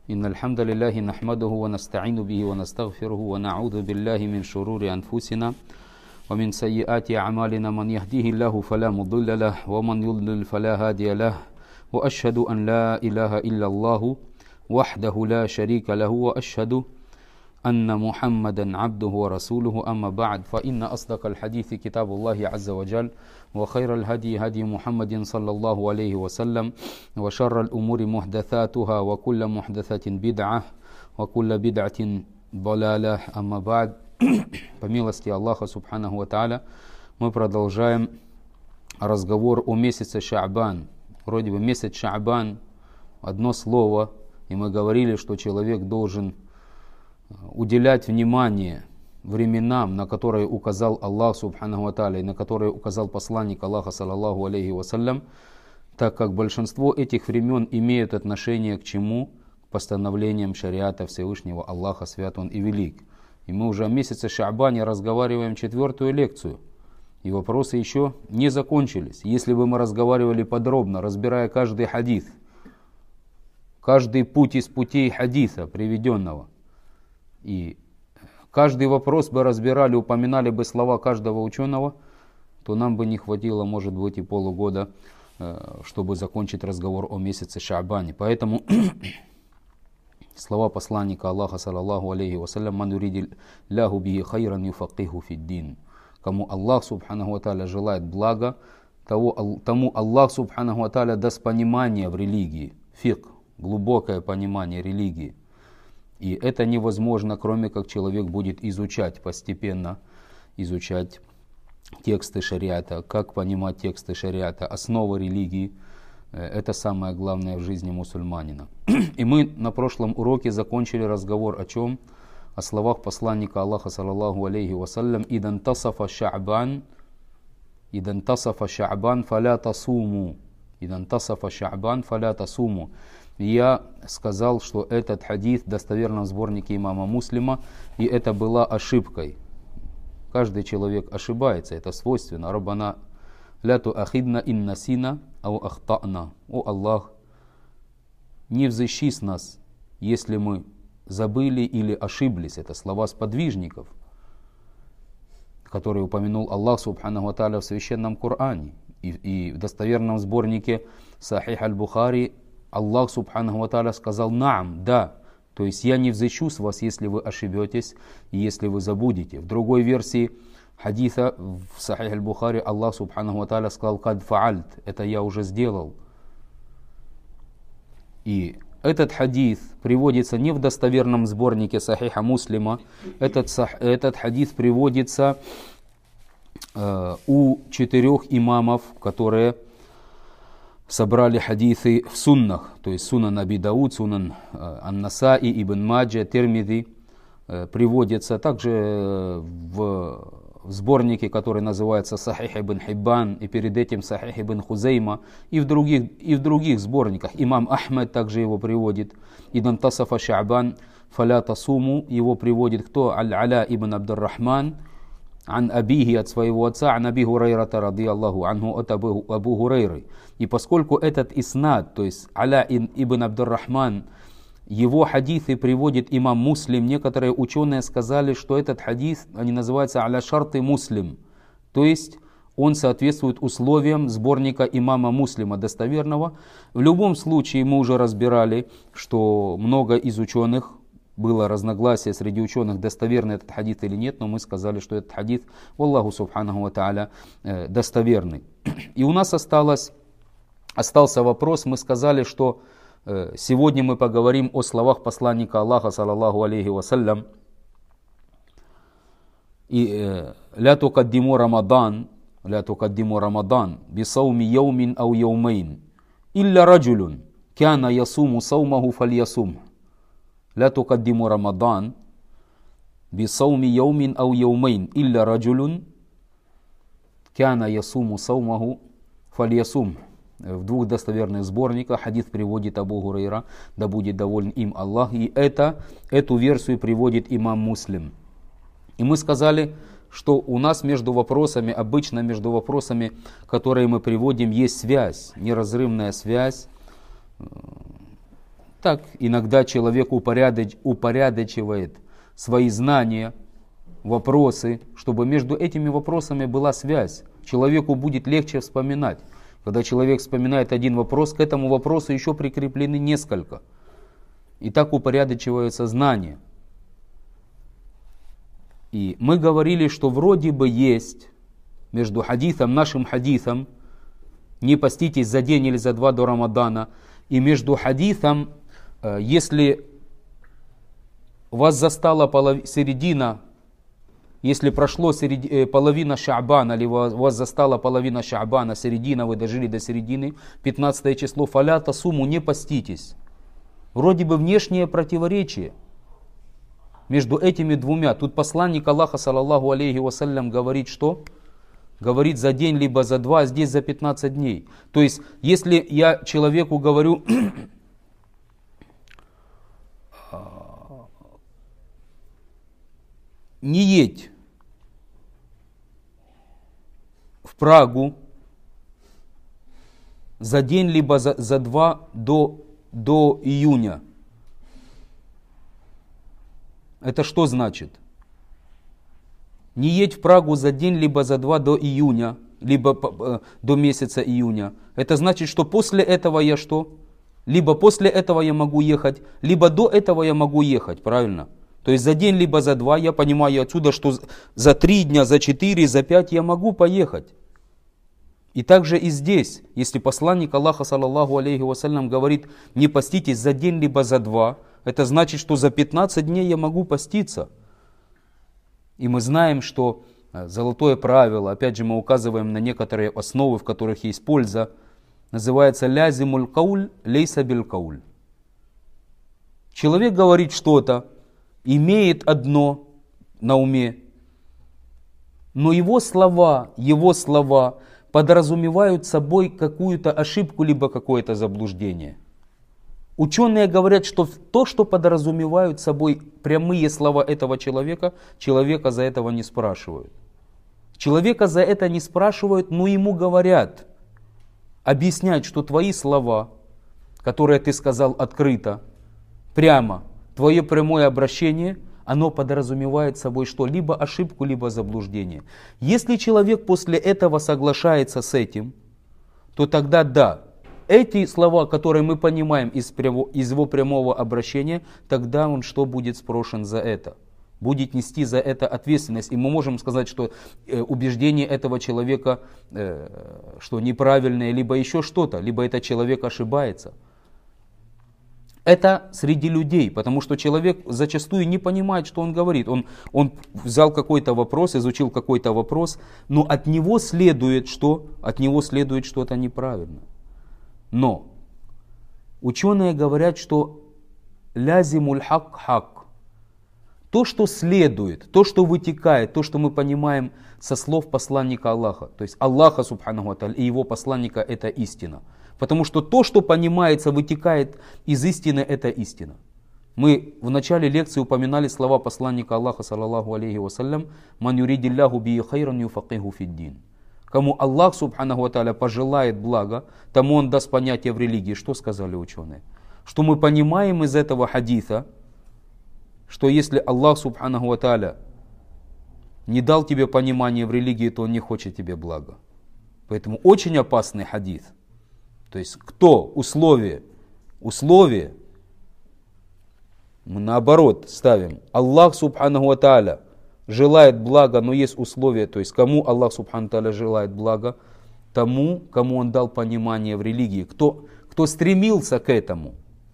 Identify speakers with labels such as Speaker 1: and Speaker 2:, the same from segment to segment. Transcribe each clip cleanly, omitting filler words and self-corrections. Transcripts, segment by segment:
Speaker 1: إن الحمد لله نحمده ونستعين به ونستغفره ونعوذ بالله من شرور أنفسنا ومن سيئات أعمالنا من يهديه الله فلا مضل له ومن يضلل فلا هادي له وأشهد أن لا إله إلا الله وحده لا شريك له وأشهد أن محمدا عبده ورسوله أما بعد فإن أصدق الحديث كتاب الله عز وجل وخير الهدي هدي محمد صلى الله عليه وسلم وشر الأمور محدثاتها وكل محدثة بدعة وكل بدعة ضلالة أما بعد. По милости Аллаха Субханаху ва Тааля мы продолжаем разговор о месяце Ша'бан. Вроде бы месяц Ша'бан, одно слово, и мы говорили, что человек должен уделять внимание временам, на которые указал Аллах Субханаху ва Тааля и на которые указал посланник Аллаха саллаллаху алейхи вассалям, так как большинство этих времен имеют отношение к чему? К постановлениям шариата Всевышнего Аллаха, свят Он и велик. И мы уже о месяце Ша'бане разговариваем 4-ю лекцию. И вопросы еще не закончились. Если бы мы разговаривали подробно, разбирая каждый хадис, каждый путь из путей хадиса приведенного, и каждый вопрос бы разбирали, упоминали бы слова каждого ученого, то нам бы не хватило, может быть, и полугода, чтобы закончить разговор о месяце Ша'бане. Поэтому слова посланника Аллаха саллаллаху алейхи вассалям: «Ман юриди ляху бихи хайран юфакиху фиддин». Кому Аллах Субханаху ва Тааля желает блага, тому Аллах Субханаху ва Тааля даст понимание в религии, фикх, глубокое понимание религии. И это невозможно, кроме как человек будет изучать, постепенно изучать тексты шариата, как понимать тексты шариата, основы религии. Это самое главное в жизни мусульманина. И мы на прошлом уроке закончили разговор о чем? О словах посланника Аллаха саллаллаху алейхи вассалям: «Идан тасафа Ша'бан фаля тасуму». «Идан тасафа Ша'бан фаля тасуму». Я сказал, что этот хадис в достоверном сборнике имама Муслима, и это была ошибкой. Каждый человек ошибается, это свойственно. «Раббана ля туахидна ин насина ау ахтана». О Аллах, не взыщи с нас, если мы забыли или ошиблись. Это слова сподвижников, которые упомянул Аллах Субханаху ва Тааля в священном Коране. И в достоверном сборнике Сахих аль-Бухари Аллах Субханаху ва Тааля сказал: «Наам, да». То есть я не взыщу с вас, если вы ошибетесь и если вы забудете. В другой версии хадиса в Сахих аль-Бухари Аллах Субханаху ва Тааля сказал: «Кад фаальт», это я уже сделал. И этот хадис приводится не в достоверном сборнике Сахиха Муслима. Этот хадис приводится у 4 имамов, которые собрали хадисы в суннах, то есть сунан Аби Дауд, сунан Ан-Насаи, Ибн Маджа, Тирмизи, приводится также в сборнике, который называется Сахих Ибн Хиббан, и перед этим Сахих Ибн Хузейма, и в других сборниках. Имам Ахмед также его приводит. «Идан тасафа Ша'бан фаля тасуму», его приводит кто? Аль-Аля ибн Абдуррахман, ан абихи, от своего отца, ан Аби Хурайрата радийаллаху анху, от Абу Хурайры. И поскольку этот иснад, то есть Аля ибн Абдуррахман, его хадисы приводит имам Муслим, некоторые ученые сказали, что этот хадис, они называются аля шарты Муслим, то есть он соответствует условиям сборника имама Муслима достоверного. В любом случае мы уже разбирали, что много из ученых, было разногласие среди ученых, достоверный этот хадис или нет, но мы сказали, что этот хадис, Аллаху Субханаху ва Тааля, достоверный. И у нас остался вопрос, мы сказали, что сегодня мы поговорим о словах посланника Аллаха саллаллаху алейхи вассалям: «Ля тукаддиму Рамадан бисауми яумин ау яумейн илля раджулюн кяна ясуму саумаху фальясум». «Ля тукаддиму Рамадан бисауми яумин ау яумейн илля раджулюн кяна ясуму саумаху фальясум». В 2 достоверных сборниках хадис приводит Абу Хурайра, да будет доволен им Аллах, и эту версию приводит имам Муслим. И мы сказали, что у нас между вопросами, обычно между вопросами, которые мы приводим, есть связь, неразрывная связь. так, иногда человек упорядочивает свои знания, вопросы, чтобы между этими вопросами была связь. Человеку будет легче вспоминать. Когда человек вспоминает один вопрос, к этому вопросу еще прикреплены несколько. И так упорядочиваются знания. И мы говорили, что вроде бы есть между хадисом, нашим хадисом, не поститесь за день или за два до Рамадана, и между хадисом, если вас застала середина, если прошло половина Ша'бана, или вас застала половина Ша'бана, середина, вы дожили до середины, 15 число, фаля тасуму, не поститесь. Вроде бы внешнее противоречие между этими двумя. Тут посланник Аллаха, саллаллаху алейхи вассалям, говорит, что? Говорит за день, либо за два, а здесь за 15 дней. То есть, если я человеку говорю, не едь в Прагу за день, либо за два до июня. Это что значит? Не едь в Прагу за день, либо за два до июня, либо до месяца июня. Это значит, что после этого я что? Либо после этого я могу ехать, либо до этого я могу ехать, правильно? То есть за день, либо за два, я понимаю отсюда, что за 3 дня, за 4, за 5 я могу поехать. И также и здесь, если посланник Аллаха, саллаллаху алейхи вассалям, говорит, не поститесь за день, либо за два, это значит, что за 15 дней я могу поститься. И мы знаем, что золотое правило, опять же мы указываем на некоторые основы, в которых есть польза, называется лязимуль кауль лейса биль кауль. Человек говорит что-то, имеет одно на уме, но его слова подразумевают собой какую-то ошибку, либо какое-то заблуждение. Ученые говорят, что то, что подразумевают собой прямые слова этого человека за этого не спрашивают. Человека за это не спрашивают, но ему говорят, объясняют, что твои слова, которые ты сказал открыто, прямо, твое прямое обращение, оно подразумевает собой что? Либо ошибку, либо заблуждение. Если человек после этого соглашается с этим, то тогда да, эти слова, которые мы понимаем из его прямого обращения, тогда он что будет спрошен за это? Будет нести за это ответственность. И мы можем сказать, что убеждение этого человека что неправильное, либо еще что-то, либо этот человек ошибается. Это среди людей, потому что человек зачастую не понимает, что он говорит. Он взял какой-то вопрос, изучил какой-то вопрос, но от него следует что? От него следует что-то неправильно. Но ученые говорят, что лязимуль хак хак. То, что следует, то, что вытекает, то, что мы понимаем со слов посланника Аллаха, то есть Аллаха субханаху ва тааля и его посланника, это истина. Потому что то, что понимается, вытекает из истины, это истина. Мы в начале лекции упоминали слова посланника Аллаха, саллаллаху алейхи вассалям, «Ман юридиллаху бихи хайран юфакиху фиддин». Кому Аллах субханаху ва тааля пожелает блага, тому он даст понятие в религии. Что сказали ученые? Что мы понимаем из этого хадиса, что если Аллах субханаху ва тааля не дал тебе понимание в религии, то он не хочет тебе блага. Поэтому очень опасный хадис. То есть кто условие, мы наоборот ставим. Аллах субханаху ва тааля желает блага, но есть условия. То есть кому Аллах субханаху ва тааля желает блага? Тому, кому он дал понимание в религии. Кто стремился к этому.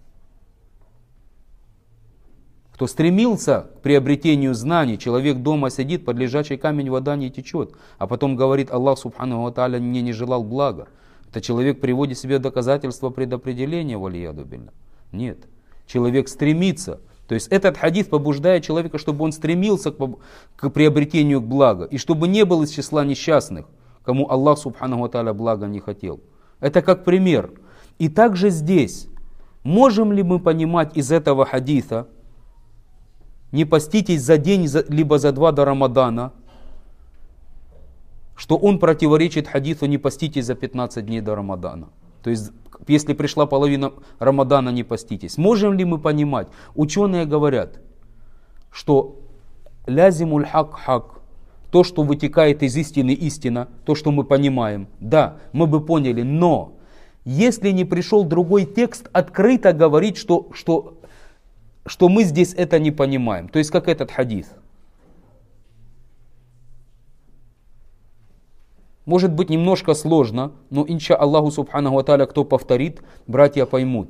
Speaker 1: Кто стремился к приобретению знаний, человек дома сидит, под лежачий камень вода не течет. А потом говорит, Аллах субханаху ва тааля мне не желал блага. Это человек приводит себе доказательства предопределения, валияду билля. Нет. Человек стремится. То есть этот хадис побуждает человека, чтобы он стремился к приобретению блага. И чтобы не был из числа несчастных, кому Аллах субханаху ва тааля блага не хотел. Это как пример. И также здесь. Можем ли мы понимать из этого хадиса, не поститесь за день, либо за два до Рамадана, что он противоречит хадису «не поститесь за 15 дней до Рамадана». То есть, если пришла половина Рамадана, не поститесь. Можем ли мы понимать? Ученые говорят, что лязимуль хак хак, то, что вытекает из истины, истина, то, что мы понимаем, да, мы бы поняли, но если не пришел другой текст, открыто говорить, что мы здесь это не понимаем. То есть, как этот хадис. Может быть немножко сложно, но инша Аллаху субханаху ва тааля, кто повторит, братья поймут.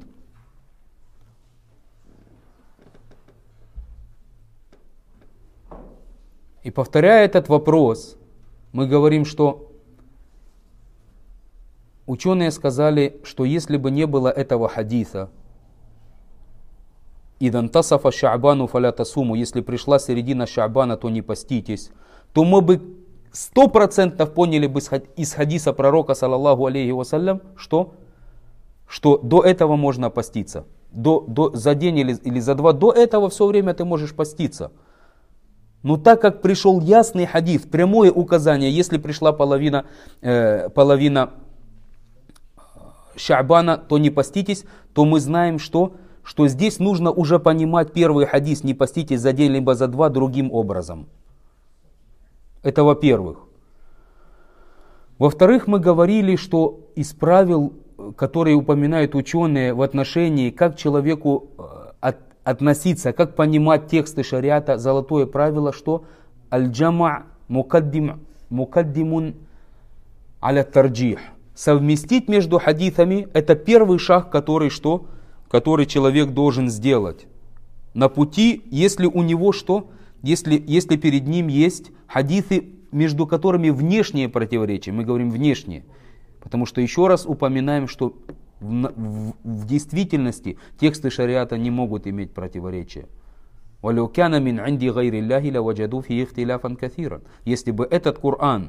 Speaker 1: И повторяя этот вопрос, мы говорим, что ученые сказали, что если бы не было этого хадиса, «Идан тасафа ша'бану фаля тасуму», если пришла середина ша'бана, то не поститесь, то мы бы 100% поняли бы из хадиса пророка, саллаллаху алейхи вассалям, что до этого можно поститься. За день или за два до этого все время ты можешь поститься. Но так как пришел ясный хадис, прямое указание, если пришла половина ша'бана, то не поститесь, то мы знаем, что здесь нужно уже понимать первый хадис, не поститесь за день либо за два другим образом. Это во-первых. Во-вторых, мы говорили, что из правил, которые упоминают ученые в отношении, как человеку относиться, как понимать тексты шариата, золотое правило, что аль-джама' мукаддимун аля тарджих. Совместить между хадисами — это первый шаг, который человек должен сделать. На пути, если у него если перед ним есть хадисы, между которыми внешние противоречия, мы говорим внешние, потому что еще раз упоминаем, что в действительности тексты шариата не могут иметь противоречия. Если бы этот Коран,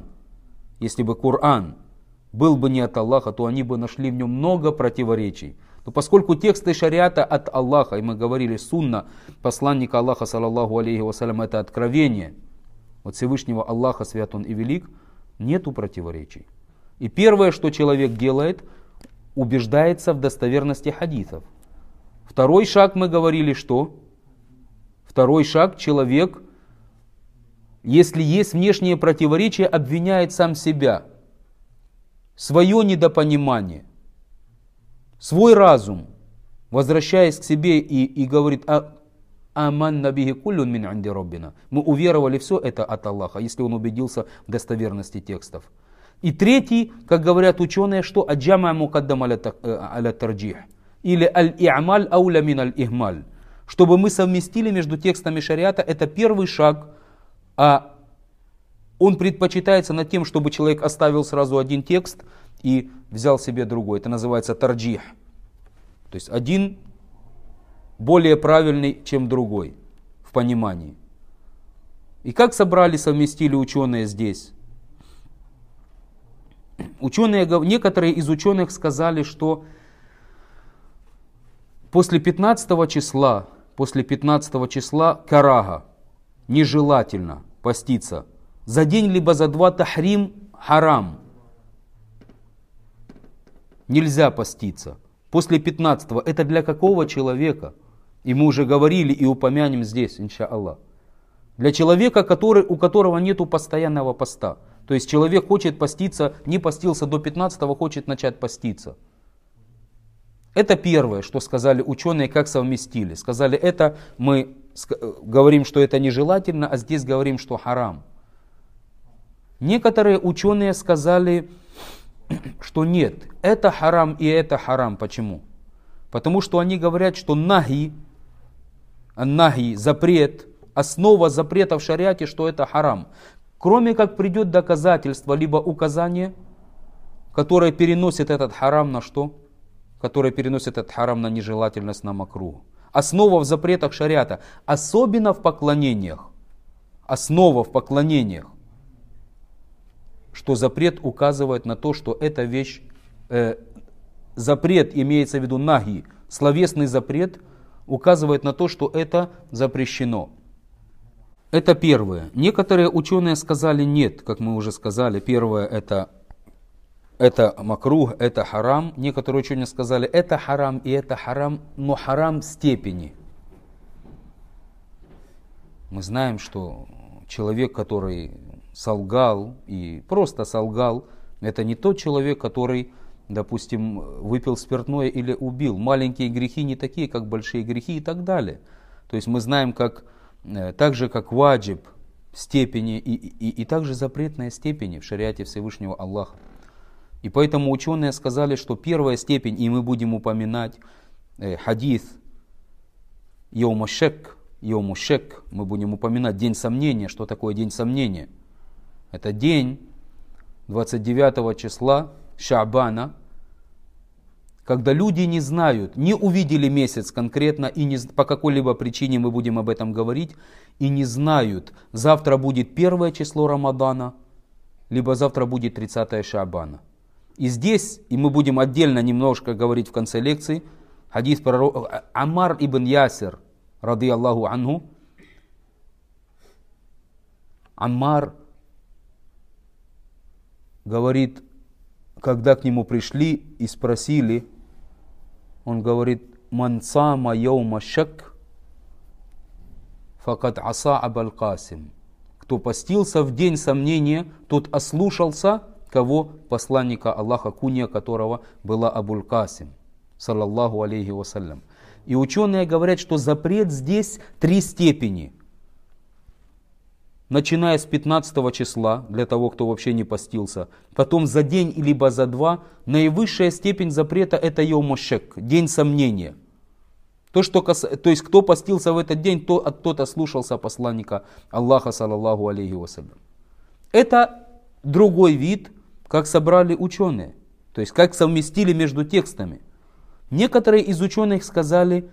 Speaker 1: был бы не от Аллаха, то они бы нашли в нем много противоречий. Но поскольку тексты шариата от Аллаха, и мы говорили, сунна посланника Аллаха, саллаллаху алейхи вассалям, это откровение от Всевышнего Аллаха, свят Он и велик, нету противоречий. И первое, что человек делает, убеждается в достоверности хадисов. Второй шаг, мы говорили, что? Второй шаг, человек, если есть внешние противоречия, обвиняет сам себя, свое недопонимание, свой разум, возвращаясь к себе и говорит: «Аманна бихи куллюн мин инди роббина». Мы уверовали, все это от Аллаха, если он убедился в достоверности текстов. И третий, как говорят ученые, что аджама мукаддам аля тарджих, или аль-и'маль ауля мин аль-ихмаль, чтобы мы совместили между текстами шариата. Это первый шаг, а он предпочитается над тем, чтобы человек оставил сразу один текст и взял себе другой. Это называется тарджих. То есть один более правильный, чем другой в понимании. И как совместили ученые здесь? Некоторые из ученых сказали, что после 15 числа карага, нежелательно поститься. За день либо за два тахрим, харам. Нельзя поститься. После 15-го. Это для какого человека? И мы уже говорили и упомянем здесь, инша Аллах. Для человека, у которого нету постоянного поста. То есть человек хочет поститься, не постился до 15-го, хочет начать поститься. Это первое, что сказали ученые, как совместили. Сказали, это мы говорим, что это нежелательно, а здесь говорим, что харам. Некоторые ученые сказали, что нет, это харам и это харам. Почему? Потому что они говорят, что нахи, запрет, основа запрета в шариате, что это харам. Кроме как придет доказательство, либо указание, которое переносит этот харам на что? Которое переносит этот харам на нежелательность, на макрух. Основа в запретах шариата, особенно в поклонениях. Основа в поклонениях. Что запрет указывает на то, что эта вещь, запрет, имеется в виду нахи, словесный запрет, указывает на то, что это запрещено. Это первое. Некоторые ученые сказали нет, как мы уже сказали. Первое, это это макрух, это харам. Некоторые ученые сказали, это харам и это харам, но харам степени. Мы знаем, что человек, который солгал и просто солгал, это не тот человек, который, допустим, выпил спиртное или убил. Маленькие грехи не такие, как большие грехи и так далее. То есть мы знаем, так же как ваджиб степени и также запретные степени в шариате Всевышнего Аллаха. И поэтому ученые сказали, что первая степень, и мы будем упоминать хадис Йоумушек, мы будем упоминать день сомнения. Что такое день сомнения? Это день 29 числа Ша'бана, когда люди не знают, не увидели месяц конкретно, и по какой-либо причине мы будем об этом говорить, и не знают, завтра будет первое число Рамадана, либо завтра будет 30 Ша'бана. И здесь, и мы будем отдельно немножко говорить в конце лекции, хадис пророка Амар ибн Ясир, ради Аллаху анху. Аммар говорит, когда к нему пришли и спросили, он говорит, «Ман сама йаума шак, факад аса абаль Касим». Кто постился в день сомнения, тот ослушался кого? Посланника Аллаха, кунья которого была Абуль Касим, саллаллаху алейхи вассалям. И ученые говорят, что запрет здесь 3 степени. Начиная с 15 числа, для того, кто вообще не постился, потом за день либо за 2, наивысшая степень запрета это йоумушек, день сомнения. То есть кто постился в этот день, тот ослушался посланника Аллаха, саллаллаху алейхи вассалям. Это другой вид, как собрали ученые, то есть как совместили между текстами. Некоторые из ученых сказали,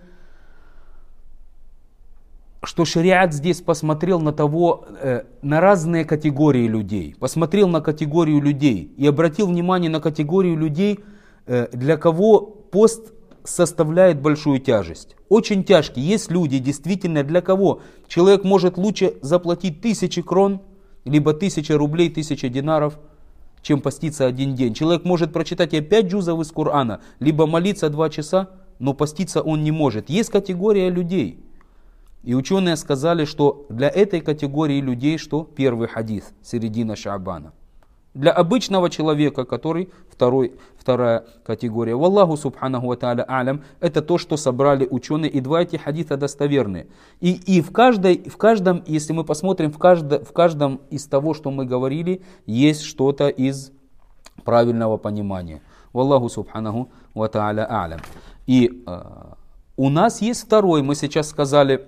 Speaker 1: что шариат здесь посмотрел на разные категории людей. Посмотрел на категорию людей и обратил внимание на категорию людей, для кого пост составляет большую тяжесть. Очень тяжкий. Есть люди, действительно, для кого человек может лучше заплатить 1000 крон, либо 1000 рублей, 1000 динаров, чем поститься один день. Человек может прочитать и 5 джузов из Корана, либо молиться 2 часа, но поститься он не может. Есть категория людей. И ученые сказали, что для этой категории людей, что первый хадис, середина Ша'бана. Для обычного человека, который вторая категория. Валлаху субханаху ва тааля алям, это то, что собрали ученые, и 2 эти хадиса достоверные. И в каждом, если мы посмотрим, в каждом из того, что мы говорили, есть что-то из правильного понимания. Валлаху субханаху ва тааля алям. И у нас есть второй, мы сейчас сказали,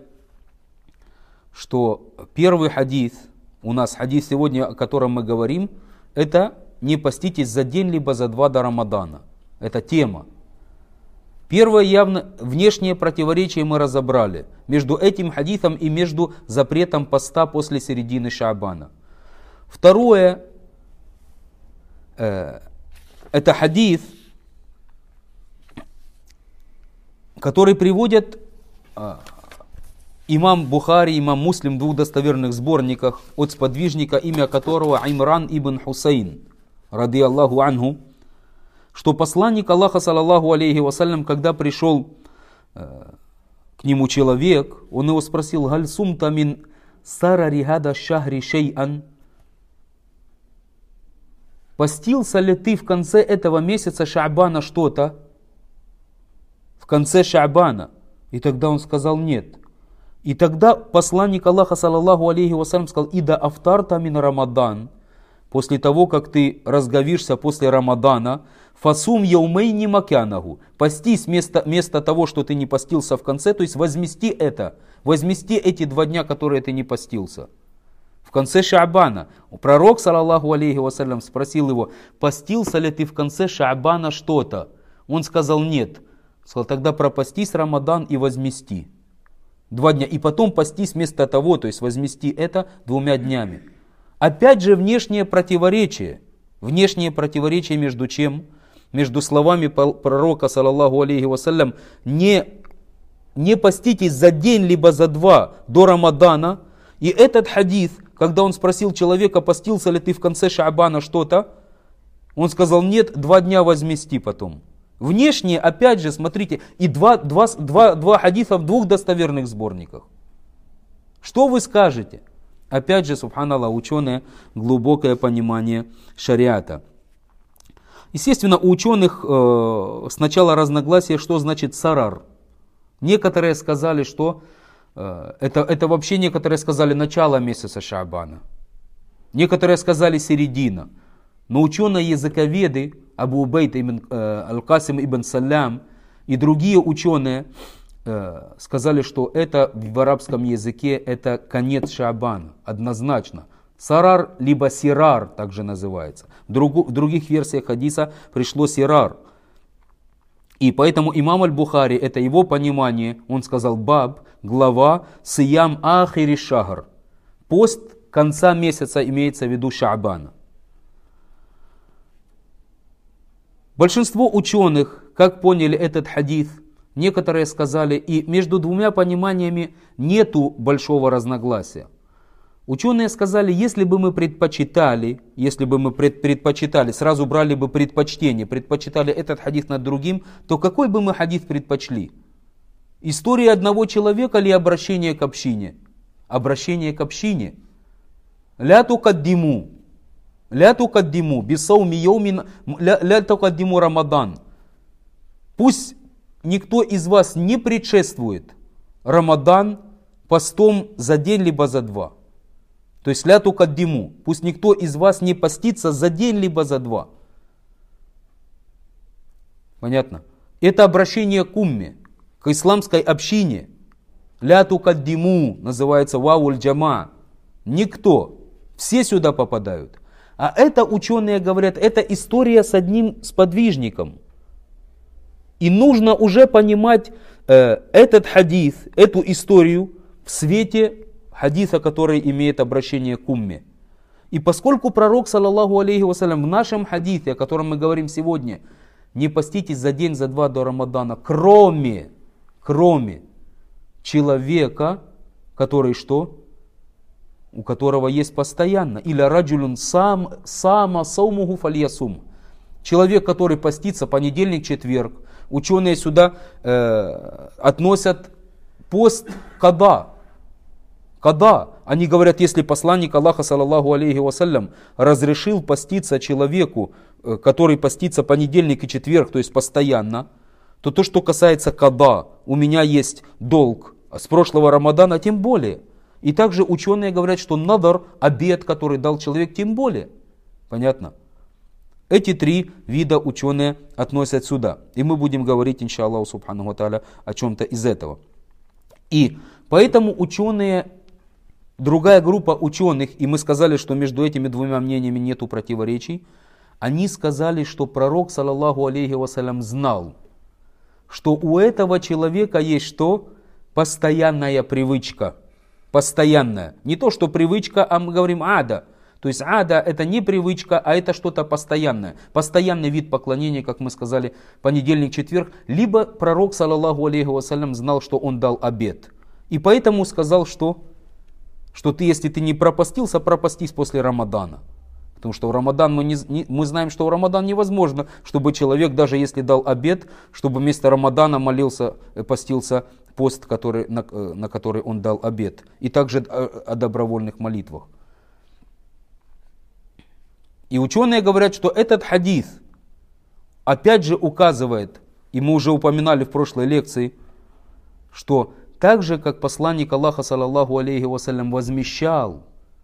Speaker 1: что первый хадис, у нас хадис сегодня, о котором мы говорим, это не поститесь за день, либо за 2 до Рамадана. Это тема. Первое явно внешнее противоречие мы разобрали между этим хадисом и между запретом поста после середины Ша'бана. Второе, это хадис, который приводят имам Бухари, имам Муслим в 2 достоверных сборниках от сподвижника, имя которого Имран ибн Хусейн, ради Аллаху анху, что посланник Аллаха, саллаллаху алейхи вассалям, когда пришел к нему человек, он его спросил, «Галь сумта мин сарари хада шахри шей'ан?» Постился ли ты в конце этого месяца Ша'бана что-то? В конце Ша'бана. И тогда он сказал, нет. И тогда посланник Аллаха, саллаллаху алейхи вассалям, сказал, «Ида афтарта мин Рамадан», после того, как ты разговишься после Рамадана, «Фасум яумейни макянаху», постись вместо того, что ты не постился в конце, то есть возмести эти 2 дня, которые ты не постился. В конце Ша'бана. Пророк, саллаллаху алейхи вассалям, спросил его, постился ли ты в конце Ша'бана что-то? Он сказал, нет. Сказал, тогда пропастись Рамадан и возмести. 2 дня. И потом постись вместо того, то есть возмести это 2 днями. Опять же внешнее противоречие. Внешнее противоречие между чем? Между словами пророка, саллаллаху алейхи вассалям, не поститесь за день, либо за 2 до Рамадана. И этот хадис, когда он спросил человека, постился ли ты в конце Ша'бана что-то, Он сказал, нет, 2 дня возмести потом. Внешне, опять же, смотрите, и два хадиса в 2 достоверных сборниках. Что вы скажете? Опять же, субханаллах, ученые, глубокое понимание шариата. Естественно, у ученых сначала разногласия, что значит сарар. Некоторые сказали, что это вообще некоторые сказали начало месяца Шаабана. Некоторые сказали середина. Но ученые-языковеды, Абу Убейд Аль-Касим ибн Салям и другие ученые сказали, что это в арабском языке это конец Шаабана, однозначно. Сарар, либо сирар, также называется. В других версиях хадиса пришло сирар. И поэтому имам Аль-Бухари, это его понимание, он сказал баб, глава, сиям ахири шахр. Пост конца месяца имеется в виду Шаабана. Большинство ученых, как поняли этот хадис, некоторые сказали, и между 2 пониманиями нету большого разногласия. Ученые сказали, если бы мы предпочитали, сразу брали бы предпочитали этот хадис над другим, то какой бы мы хадис предпочли? История одного человека или обращение к общине? Обращение к общине. Ля тукаддиму бисауми йаумин, ля тукаддиму Рамадан. Пусть никто из вас не предшествует Рамадан постом за день либо за 2. То есть ля тукаддиму. Пусть никто из вас не постится за день либо за 2. Понятно? Это обращение к умме, к исламской общине. Ля тукаддиму называется вауль джама. Никто. Все сюда попадают. А это ученые говорят, это история с одним сподвижником. И нужно уже понимать этот хадис, эту историю в свете хадиса, который имеет обращение к умме. И поскольку пророк, саллаллаху алейхи вассалям, в нашем хадисе, о котором мы говорим сегодня, не поститесь за день, за 2 до Рамадана, кроме человека, который что? У которого есть постоянно. Или раджулюн сама саумуху фальясум. Человек, который постится понедельник, четверг. Ученые сюда относят пост када. Они говорят, если посланник Аллаха, саллаллаху алейхи вассалям, разрешил поститься человеку, который постится понедельник и четверг, то есть постоянно, то то, что касается када, у меня есть долг с прошлого Рамадана, тем более. И также ученые говорят, что надар, обет, который дал человек, тем более. Понятно? Эти 3 вида ученые относят сюда. И мы будем говорить, иншаллаху субханаху ва тааля, о чем-то из этого. И поэтому ученые, другая группа ученых, и мы сказали, что между этими 2 мнениями нету противоречий, они сказали, что пророк, саллаллаху алейхи вассалям, знал, что у этого человека есть что? Постоянная привычка. Постоянная. Не то, что привычка, а мы говорим ада. То есть ада это не привычка, а это что-то постоянное. Постоянный вид поклонения, как мы сказали, понедельник, четверг. Либо пророк, саллаллаху алейхи вассалям, знал, что он дал обет. И поэтому сказал, что ты, если ты не пропастился, пропастись после Рамадана. Потому что в Рамадан мы знаем, что в Рамадан невозможно, чтобы человек, даже если дал обет, чтобы вместо Рамадана постился пост, на который он дал обет. И также о добровольных молитвах. И ученые говорят, что этот хадис опять же указывает, и мы уже упоминали в прошлой лекции, что так же, как посланник Аллаха, саллаллаху алейхи вассалям, возмещал,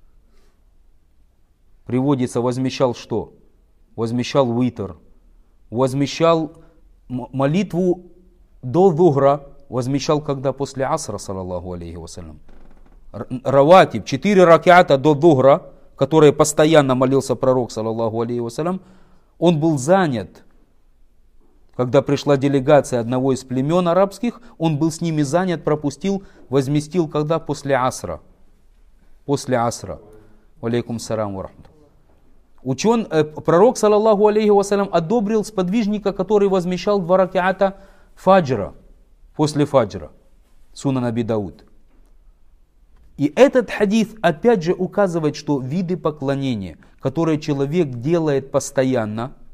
Speaker 1: приводится, возмещал что? Возмещал витр, возмещал молитву до дугра, возмещал когда? После асра, саллаллаху алейхи вассалям. Раватиб, 4 ракиата до дугра, которые постоянно молился пророк, саллаллаху алейхи вассалям, он был занят. Когда пришла делегация одного из племен арабских, он был с ними занят, пропустил, возместил когда? После асра. После асра. Алейкум салам ва рахматуллах. Пророк, саллаллаху алейхи вассалям, одобрил сподвижника, который возмещал 2 ракиата фаджра, после фаджра. Сунан Аби Дауд. И этот хадис опять же указывает, что виды поклонения, которые человек делает постоянно,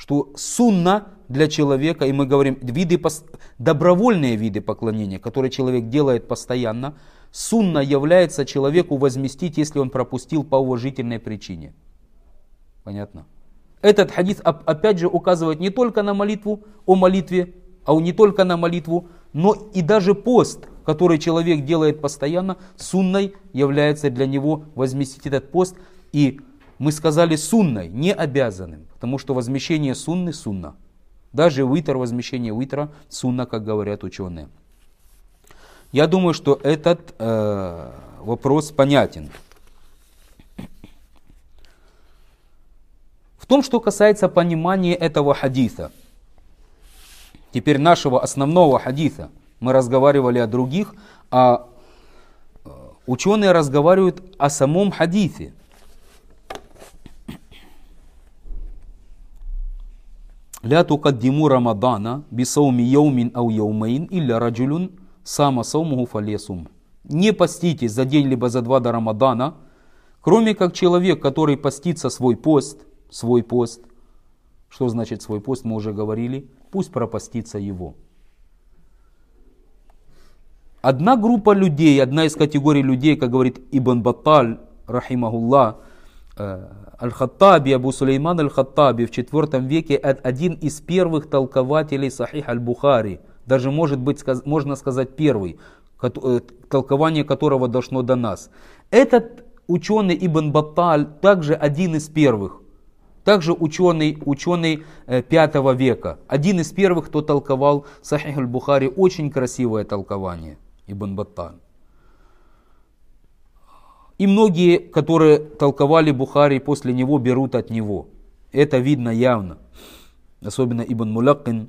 Speaker 1: что сунна для человека, и мы говорим добровольные виды поклонения, которые человек делает постоянно, сунна является человеку возместить, если он пропустил по уважительной причине. Понятно? Этот хадис опять же указывает не только на молитву о молитве, не только на молитву, но и даже пост, который человек делает постоянно, сунной является для него возместить этот пост. И мы сказали сунной, не обязанным, потому что возмещение сунны сунна. Даже витр, возмещение витра сунна, как говорят ученые. Я думаю, что этот вопрос понятен. В том, что касается понимания этого хадиса, теперь нашего основного хадиса, мы разговаривали о других, а ученые разговаривают о самом хадисе. لا تقدموا رمضان بصوم يوم أو يومين إلا رجل صام صومه فليصم. Не поститесь за день либо за два до Рамадана, кроме как человек, который постится свой пост. Что значит свой пост, мы уже говорили. Пусть пропастится его. Одна группа людей, одна из категорий людей, как говорит Ибн Батталь, рахимахуллах, Аль-Хаттаби, Абу Сулейман Аль-Хаттаби в IV веке, один из первых толкователей Сахих Аль-Бухари, даже можно сказать первый, толкование которого дошло до нас. Этот ученый Ибн Батталь также один из первых, также ученый V века, один из первых, кто толковал Сахих Аль-Бухари, очень красивое толкование Ибн Батталь. И многие, которые толковали Бухари после него, берут от него. Это видно явно. Особенно Ибн Мулаккин.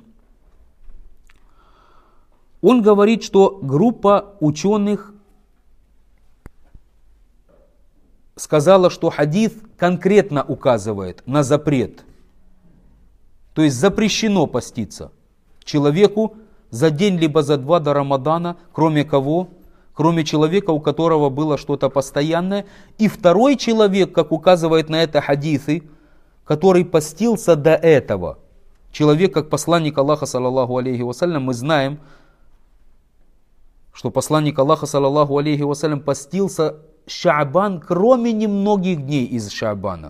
Speaker 1: Он говорит, что группа ученых сказала, что хадис конкретно указывает на запрет. То есть запрещено поститься человеку за день либо за два до Рамадана, кроме кого? Кроме человека, у которого было что-то постоянное. И второй человек, как указывает на это хадисы, который постился до этого. Человек, как посланник Аллаха, саллаллаху алейхи вассалям, мы знаем, что посланник Аллаха, саллаллаху алейхи вассалям, постился Шаабан, кроме немногих дней из Шаабана.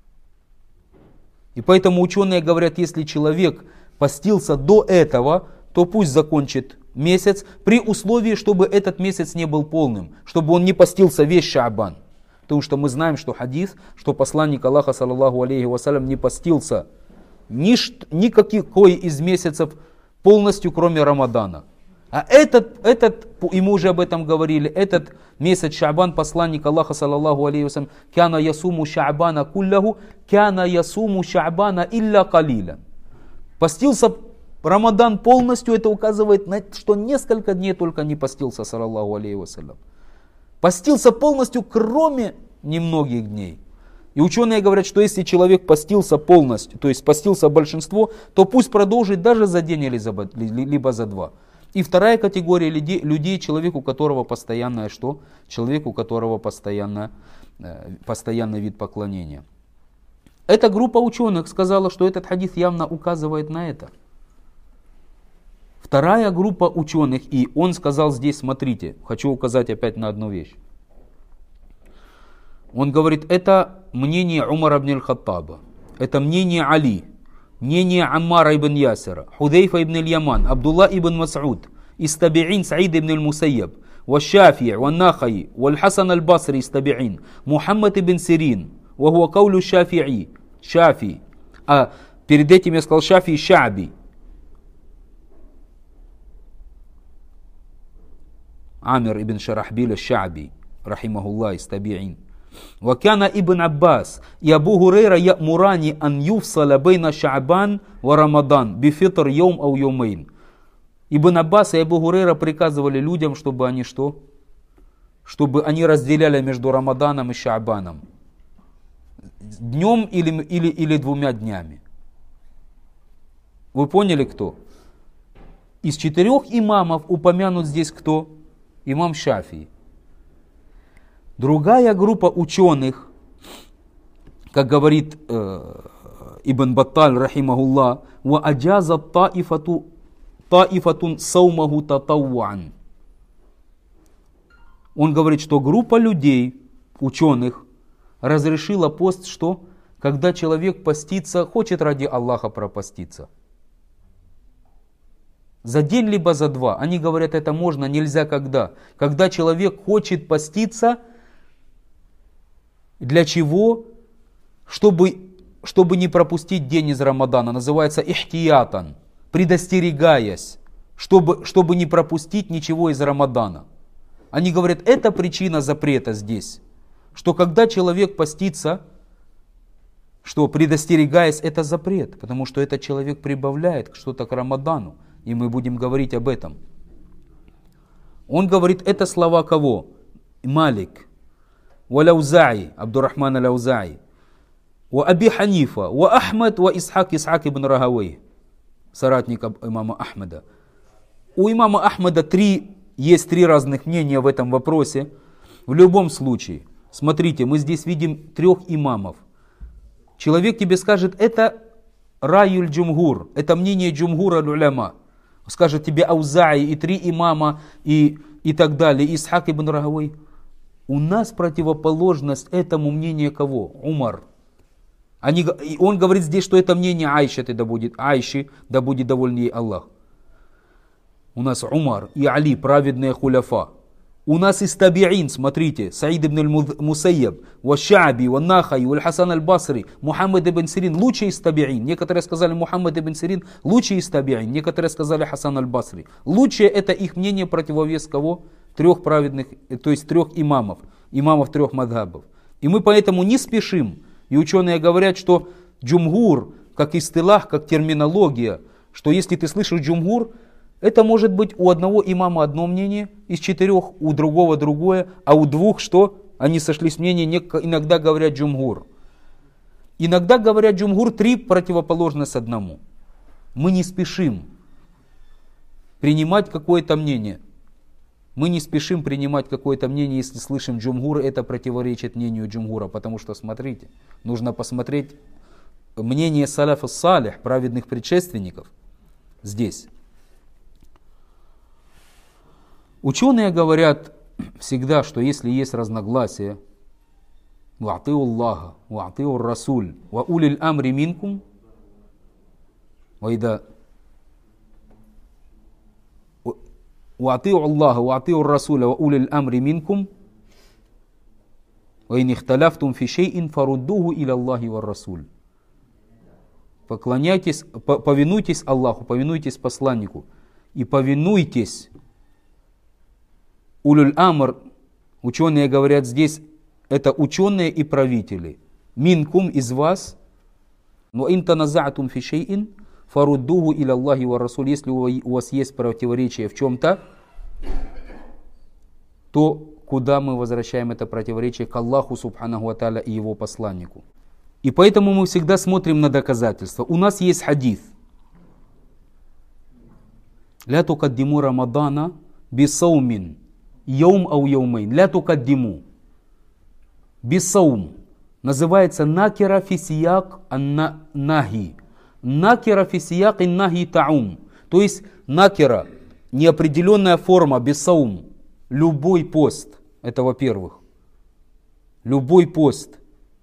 Speaker 1: И поэтому ученые говорят, если человек постился до этого, то пусть закончит месяц, при условии, чтобы этот месяц не был полным, чтобы он не постился весь Шаабан. Потому что мы знаем, что хадис, что посланник Аллаха, саллаллаху алейхи вассалям, не постился никакой из месяцев полностью, кроме Рамадана. А и мы уже об этом говорили, этот месяц Шаабан, посланник Аллаха, саллаллаху алейхи вассалям, кяна ясуму Шаабана кулляху, кяна ясуму Шаабана илля калиля. Постился Рамадан полностью, это указывает на что несколько дней только не постился, саллаллаху алейхи вассалям. Постился полностью, кроме немногих дней. И ученые говорят, что если человек постился полностью, то есть постился большинство, то пусть продолжит даже за день либо за два. И вторая категория людей, человек, у которого постоянное что? Человек, у которого постоянный вид поклонения. Эта группа ученых сказала, что этот хадис явно указывает на это. Вторая группа ученых, и он сказал здесь, смотрите, хочу указать опять на одну вещь. Он говорит, это мнение Умара ибн аль-Хаттаба, это мнение Али, мнение Аммара ибн Ясира, Худейфа ибн аль-Яман, Абдулла ибн Мас'уд, из таби'ин Саид ибн аль-Мусайяб, والشافعي والنخعي والحسن البصري استبعين محمد بن سيرين وهو قول الشافعي شافعي перед этим я сказал Шафи Шаби Амир ибн Шарахбиль Шаби рахимахуллах истабиин وكان ابن عباس и Абу Хурейра يأمران أن يفصل بين شعبان ورمضان بفطر يوم أو يومين. Ибн Аббас и Абу Хурейра приказывали людям, чтобы они что? Чтобы они разделяли между Рамаданом и Шаабаном. Днем или 2 днями. Вы поняли, кто? Из 4 имамов упомянут здесь кто? Имам Шафии. Другая группа ученых, как говорит Ибн Батталь, рахимахуллах, ва аджаза таифатун саумаху татавван. Он говорит, что группа людей, ученых, разрешила пост, что? Когда человек постится, хочет ради Аллаха пропаститься. За день либо за два. Они говорят, это можно, нельзя когда. Когда человек хочет поститься, для чего? Чтобы не пропустить день из Рамадана. Называется ихтиятан, предостерегаясь, чтобы не пропустить ничего из Рамадана. Они говорят, это причина запрета здесь. Что когда человек постится, что предостерегаясь, это запрет. Потому что этот человек прибавляет что-то к Рамадану. И мы будем говорить об этом. Он говорит, это слова кого? Малик, ва Лаузаи, Абдуррахман Лаузаи, ва Аби Ханифа, ва Ахмад, ва Исхак ибн Рахавей, соратник имама Ахмада. У имама Ахмада есть три разных мнения в этом вопросе. В любом случае, смотрите, мы здесь видим трех имамов. Человек тебе скажет, это раюль джумгур, это мнение джумгура уляма. Скажет тебе Аузаи и три имама и так далее, Исхак ибн Рахавей. У нас противоположность этому мнению кого? Умар. Он говорит здесь, что это мнение Айши, да будет доволен ей Аллах. У нас Умар и Али, праведные хуляфа. У нас из табиин, смотрите, Саид ибн аль-Мусайяб, Шааби, Нахай, Хасан аль-Басри, Мухаммад ибн Сирин, лучший из табиин. Некоторые сказали Мухаммад ибн Сирин, лучший из табиин. Некоторые сказали Хасан аль-Басри. Лучшее это их мнение противовес кого? Трех праведных, то есть трех имамов трех мадхабов. И мы поэтому не спешим. И ученые говорят, что джумгур, как истилах, как терминология, что если ты слышишь джумгур, это может быть у одного имама одно мнение, из четырех, у другого другое, а у двух что? Они сошлись мнения, иногда говорят джумгур. Иногда говорят джумгур, три противоположность одному. Мы не спешим принимать какое-то мнение. Мы не спешим принимать какое-то мнение, если слышим джумгур, это противоречит мнению джумгура. Потому что, смотрите, нужно посмотреть мнение салаф ас-салих, праведных предшественников, здесь. Ученые говорят всегда, что если есть разногласия, ва'атиу Аллаха, ва'атиу Расуль, ва улил амри минкум, ва'атиу Аллаха, ва'атиу Расуля, ва улил амри минкум, ва ин ихталяфтум фи шей'ин фаруддуху иля Аллахи ва Расуль. Поклоняйтесь, повинуйтесь Аллаху, повинуйтесь посланнику и повинуйтесь. Улюль амр, ученые говорят здесь, это ученые и правители. Минкум из вас, но ин таназа'тум фи шей'ин, фаруддуху иля Аллахи ва Расуль. Если у вас есть противоречие в чем-то, то куда мы возвращаем это противоречие? К Аллаху субханаху ва тааля и его посланнику. И поэтому мы всегда смотрим на доказательства. У нас есть хадис. Ля тукаддиму Рамадана бисаумин. Йоум ау йоумейн. Ля тукаддиму. Бисаум. Называется накира фисияк нахи. Накира фисияк нахи таум. То есть накира, неопределенная форма, бисаум. Любой пост. Это во-первых. Любой пост.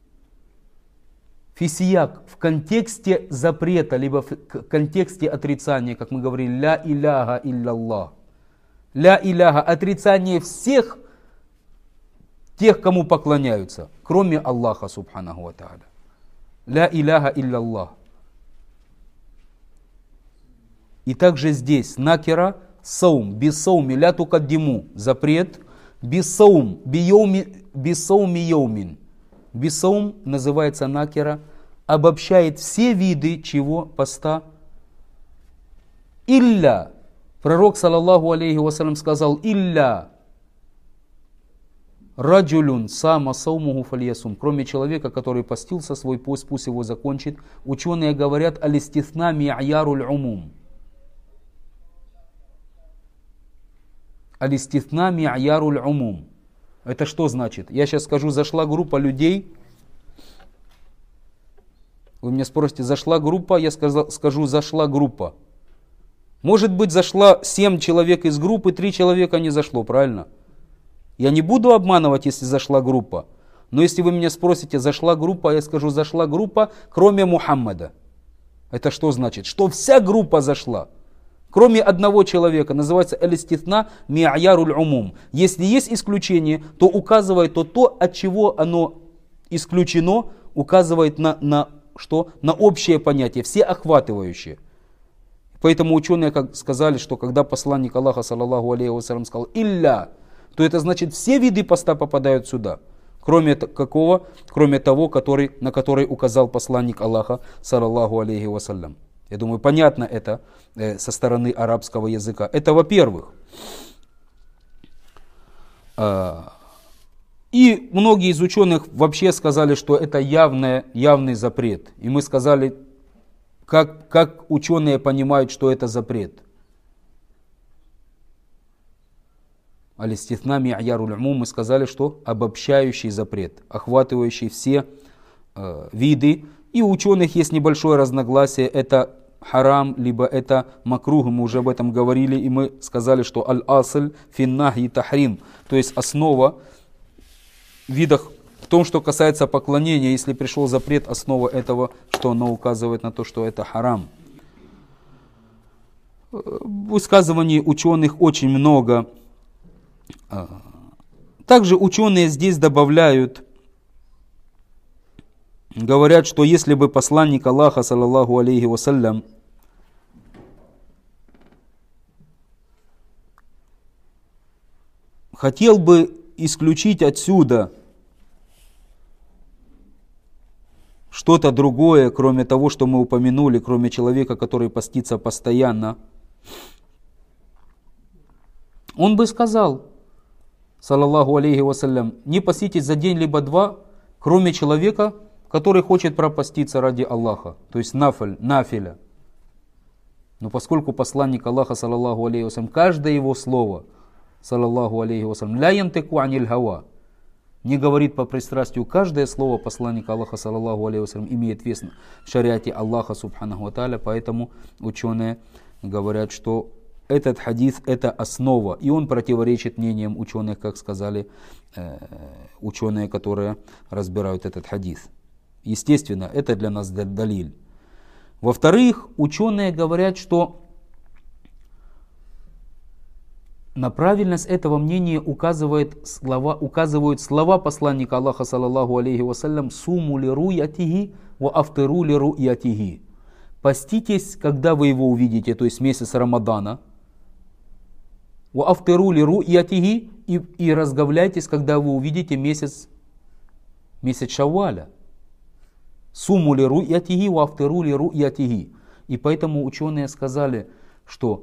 Speaker 1: Фисияк в контексте запрета, либо в контексте отрицания, как мы говорили, ля иляха илляллах. Ля иляха, отрицание всех тех, кому поклоняются, кроме Аллаха субханаху ва тааля. Ля иляха илляллах. И также здесь накира саум, бисауми, ля тукаддиму, запрет, бисаум, бисауми йоумин. Бисаум называется накира, обобщает все виды чего? Поста. Илля. Пророк, саллаллаху алейхи вассалям, сказал, илля раджулюн сама саумуху фальясум. Кроме человека, который постился, свой пост, пусть его закончит. Ученые говорят, алистithna ми'яруль умум. Алистithna ми'яруль умум. Это что значит? Я сейчас скажу, зашла группа людей, Вы меня спросите, зашла группа? Я скажу, зашла группа. Может быть, зашла 7 человек из группы, 3 человека не зашло, правильно? Я не буду обманывать, если зашла группа. Но если вы меня спросите, зашла группа, я скажу, зашла группа, кроме Мухаммада. Это что значит? Что вся группа зашла. Кроме одного человека, называется «эль-истithна ми'яруль умум». Если есть исключение, то указывает то, от чего оно исключено, указывает на что? На общее понятие, всеохватывающее. Поэтому ученые сказали, что когда посланник Аллаха, саллаллаху алейхи вассалям, сказал «илля», то это значит все виды поста попадают сюда. Кроме какого? Кроме того, на который указал посланник Аллаха, саллаллаху алейхи вассалям. Я думаю, понятно это со стороны арабского языка. Это во-первых. И многие из ученых вообще сказали, что это явный запрет. И мы сказали, как ученые понимают, что это запрет. Аль-истithна ми'яруль умум, мы сказали, что обобщающий запрет, охватывающий все виды. И у ученых есть небольшое разногласие, это харам, либо это макрух, мы уже об этом говорили, и мы сказали, что аль-асль фин-нахи тахрим, то есть основа в видах, в том, что касается поклонения, если пришел запрет, основа этого, что оно указывает на то, что это харам. Высказываний ученых очень много. Также ученые здесь добавляют, говорят, что если бы посланник Аллаха, саллаллаху алейхи вассалям, хотел бы исключить отсюда что-то другое, кроме того, что мы упомянули, кроме человека, который постится постоянно, он бы сказал, саллаллаху алейхи вассалям, не поститесь за день либо два, кроме человека, который хочет пропаститься ради Аллаха, то есть нафиля. Но поскольку посланник Аллаха, саллаллаху алейхи вассалям, каждое его слово, саллаллаху алейхи вассалям, ля янтику аниль хава, не говорит по пристрастию, каждое слово посланника Аллаха, саллаллаху алейхи вассалям, имеет вес в шариате Аллаха, субханаху ва тааля, поэтому ученые говорят, что этот хадис это основа, и он противоречит мнениям ученых, как сказали ученые, которые разбирают этот хадис. Естественно, это для нас далиль. Во-вторых, ученые говорят, что на правильность этого мнения указывают слова посланника Аллаха, саллаллаху алейхи вассалям, «Суму ли руятихи, ва афтыру ли руятихи». Поститесь, когда вы его увидите, то есть месяц Рамадана. «Ва афтыру ли руятихи», и разговляйтесь, когда вы увидите месяц Шавваля. «Суму ли руятихи, ва афтыру ли руятихи». И поэтому ученые сказали, что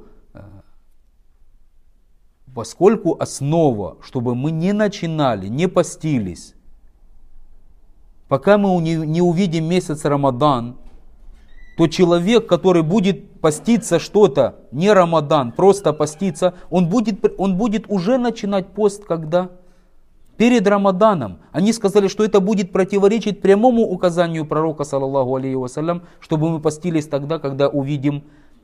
Speaker 1: поскольку основа, чтобы мы не начинали, не постились, пока мы не увидим месяц Рамадан, то человек, который будет поститься что-то, не Рамадан, просто поститься, он будет уже начинать пост, когда? Перед Рамаданом. Они сказали, что это будет противоречить прямому указанию пророка, саллаллаху алейхи вассалям, чтобы мы постились тогда, когда увидим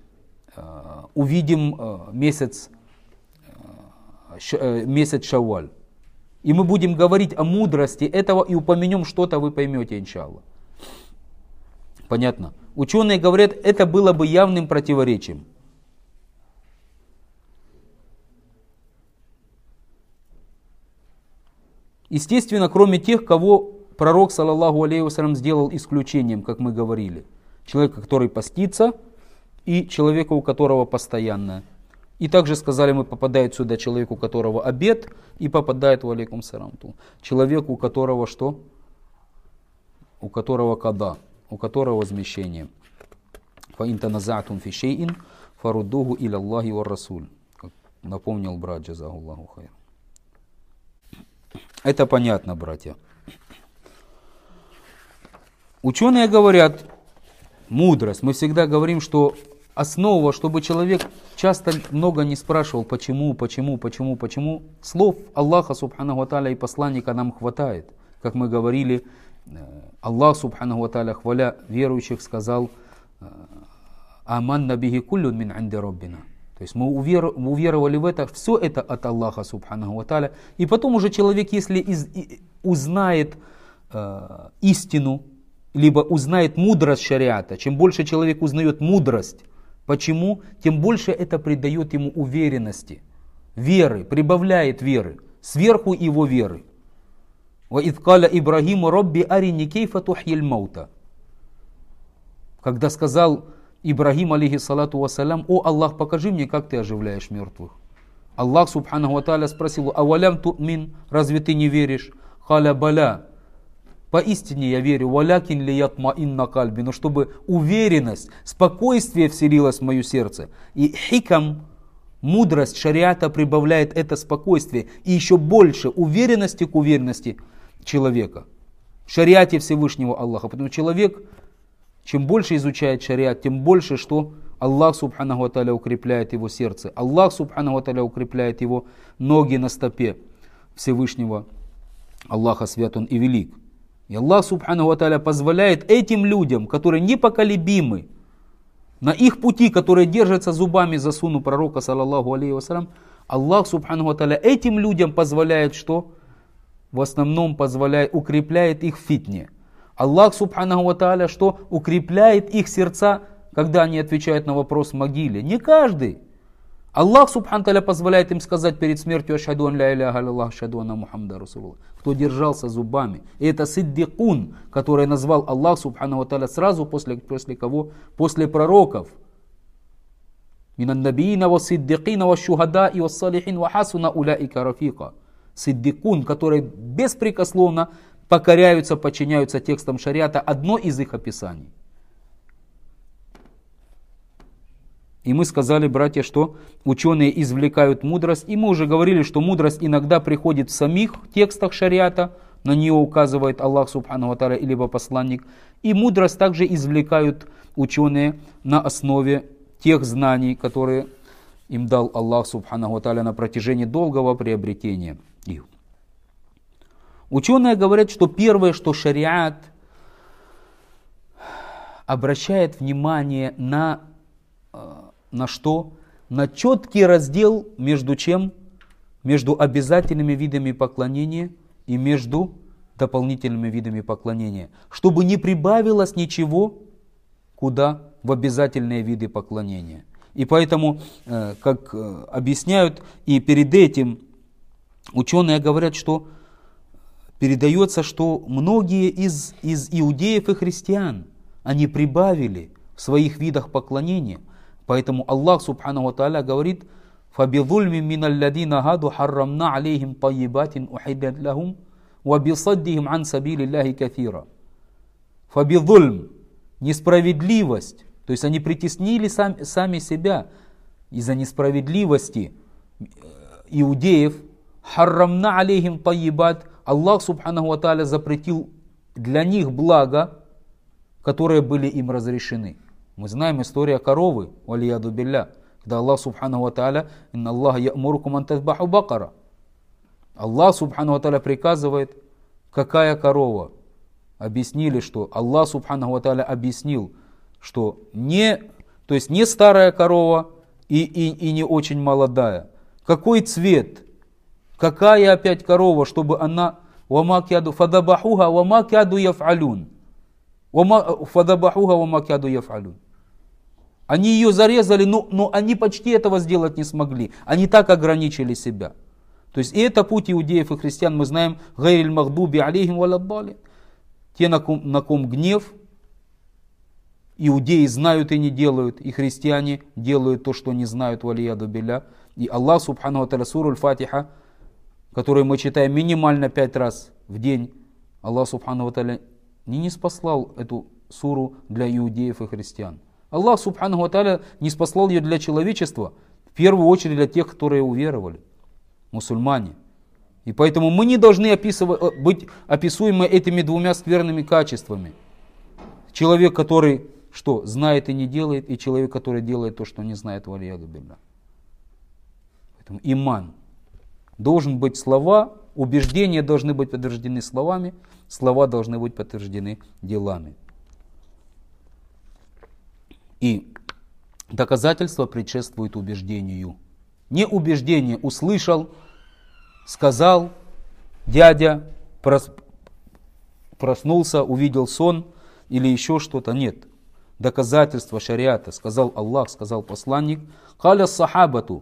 Speaker 1: месяц Шавваль. И мы будем говорить о мудрости этого и упомянем что-то, вы поймете, иншаллах. Понятно? Ученые говорят, это было бы явным противоречием. Естественно, кроме тех, кого пророк, саллаллаху алейхи вассалям, сделал исключением, как мы говорили. Человека, который постится, и человека, у которого постоянное. И также сказали мы, попадает сюда человек, у которого обет, и попадает в алейкум салам. Человек, у которого что? У которого када, у которого возмещение. Фа ин таназа'тум фи шей'ин фаруддуху иля Аллахи ва расуль. Как напомнил брат, джазахуллаху хайр. Это понятно, братья. Ученые говорят, мудрость. Мы всегда говорим, что основа, чтобы человек часто много не спрашивал, почему. Слов Аллаха, субханаху ва тааля, и посланника нам хватает. Как мы говорили, Аллах Субханаху ва Тааля, хваля верующих, сказал: «Аманна бихи куллюн мин инди роббина». То есть мы уверовали в это, все это от Аллаха Субханаху ва Тааля. И потом уже человек, если узнает истину, либо узнает мудрость шариата, чем больше человек узнает мудрость, почему? Тем больше это придает ему уверенности, веры, прибавляет веры, сверху его веры. وَإِذْ قَالَ إِبْرَاهِيمُ رَبِّ أَرِنِي كَيْفَ تُحْيِي الْمَوْتَى. Когда сказал Ибрагим, алейхиссалату вассалям: «О Аллах, покажи мне, как ты оживляешь мертвых». Аллах Субханаху ва Тааля спросил: «Авалям ту'мин, разве ты не веришь?» «Халя баля, поистине я верю, валякин ли ятмаинна кальби, но чтобы уверенность, спокойствие вселилось в мое сердце». И хикам, мудрость шариата прибавляет это спокойствие и еще больше уверенности к уверенности человека в шариате Всевышнего Аллаха. Потому что человек, чем больше изучает шариат, тем больше, что Аллах Субханаху ва Тааля укрепляет его сердце. Аллах Субханаху ва Тааля укрепляет его ноги на стопе Всевышнего Аллаха, свят Он и велик. И Аллах Субханаху ва Тааля позволяет этим людям, которые непоколебимы, на их пути, которые держатся зубами за сунну пророка, саллаллаху алейхи вассалям, Аллах Субханаху ва Тааля этим людям позволяет, что? В основном укрепляет их в фитне. Аллах Субханаху ва Тааля, что? Укрепляет их сердца, когда они отвечают на вопрос в могиле. Не каждый. Аллах Субханаху ва Тааля позволяет им сказать перед смертью: «Ашхаду ан ля иляха илlallah, ашхаду анна Мухаммада расулуллах». Кто держался зубами. И это сиддикун, который назвал Аллах Субханаху ва Тааля сразу после кого? После пророков. Минан набиина ва сиддикина ва шухада и ва салихин ва хасуна уляика рафика. Сиддикун, которые беспрекословно покоряются, подчиняются текстам шариата, одно из их описаний. И мы сказали, братья, что ученые извлекают мудрость. И мы уже говорили, что мудрость иногда приходит в самих текстах шариата, на нее указывает Аллах Субханаху ва Тааля, либо посланник. И мудрость также извлекают ученые на основе тех знаний, которые им дал Аллах Субханаху ва Тааля на протяжении долгого приобретения их. Ученые говорят, что первое, что шариат обращает внимание на что? На четкий раздел между чем? Между обязательными видами поклонения и между дополнительными видами поклонения. Чтобы не прибавилось ничего, куда? В обязательные виды поклонения. И поэтому, как объясняют, и перед этим ученые говорят, что передается, что многие из иудеев и христиан, они прибавили в своих видах поклонения. Поэтому Аллах Субханаху ва Тааля говорит: «Фабизульми миналладина хаду харрамна алейхим тайибатин ухиддат лахум ва бисаддихим ан сабилиллахи кафира». Фабизульм, несправедливость, то есть они притеснили сами себя из-за несправедливости иудеев. Харрамна алейхим тайибат, Аллах Субханаху ва Тааля запретил для них блага, которые были им разрешены. Мы знаем историю коровы, валияду билля, когда Аллах Субханаху ва Тааля: «Инна Аллаха я'мурукум ан тазбаху бакара». Аллах Субханаху ва Тааля приказывает, какая корова? Объяснили, что Аллах Субханаху ва Тааля объяснил, что не старая корова и не очень молодая. Какой цвет? Какая опять корова, чтобы она фадабахуха ва ма кяду яф'алюн. Фадабахуха ва ма кяду яф'алюн. Они ее зарезали, но они почти этого сделать не смогли. Они так ограничили себя. То есть и это путь иудеев и христиан, мы знаем: гайриль магдуби алейхим валяддалин. Те, на ком гнев, иудеи знают и не делают, и христиане делают то, что не знают, валияду билля. И Аллах Субханаху ва Тааля, суру Аль-Фатиха, которую мы читаем минимально 5 раз в день, Аллах Субханаху ва Тааля не ниспослал эту суру для иудеев и христиан. Аллах Субханаху ва Тааля ниспослал ее для человечества, в первую очередь для тех, которые уверовали, мусульмане. И поэтому мы не должны быть описуемы этими двумя скверными качествами. Человек, который что? Знает и не делает, и человек, который делает то, что не знает, валияду билля. Поэтому иман. Должен быть слова Убеждения должны быть подтверждены словами, слова должны быть подтверждены делами. И доказательство предшествует убеждению. Не убеждение услышал, сказал, дядя проснулся, увидел сон или еще что-то. Нет. Доказательство шариата. Сказал Аллах, сказал посланник. Каля сахабату.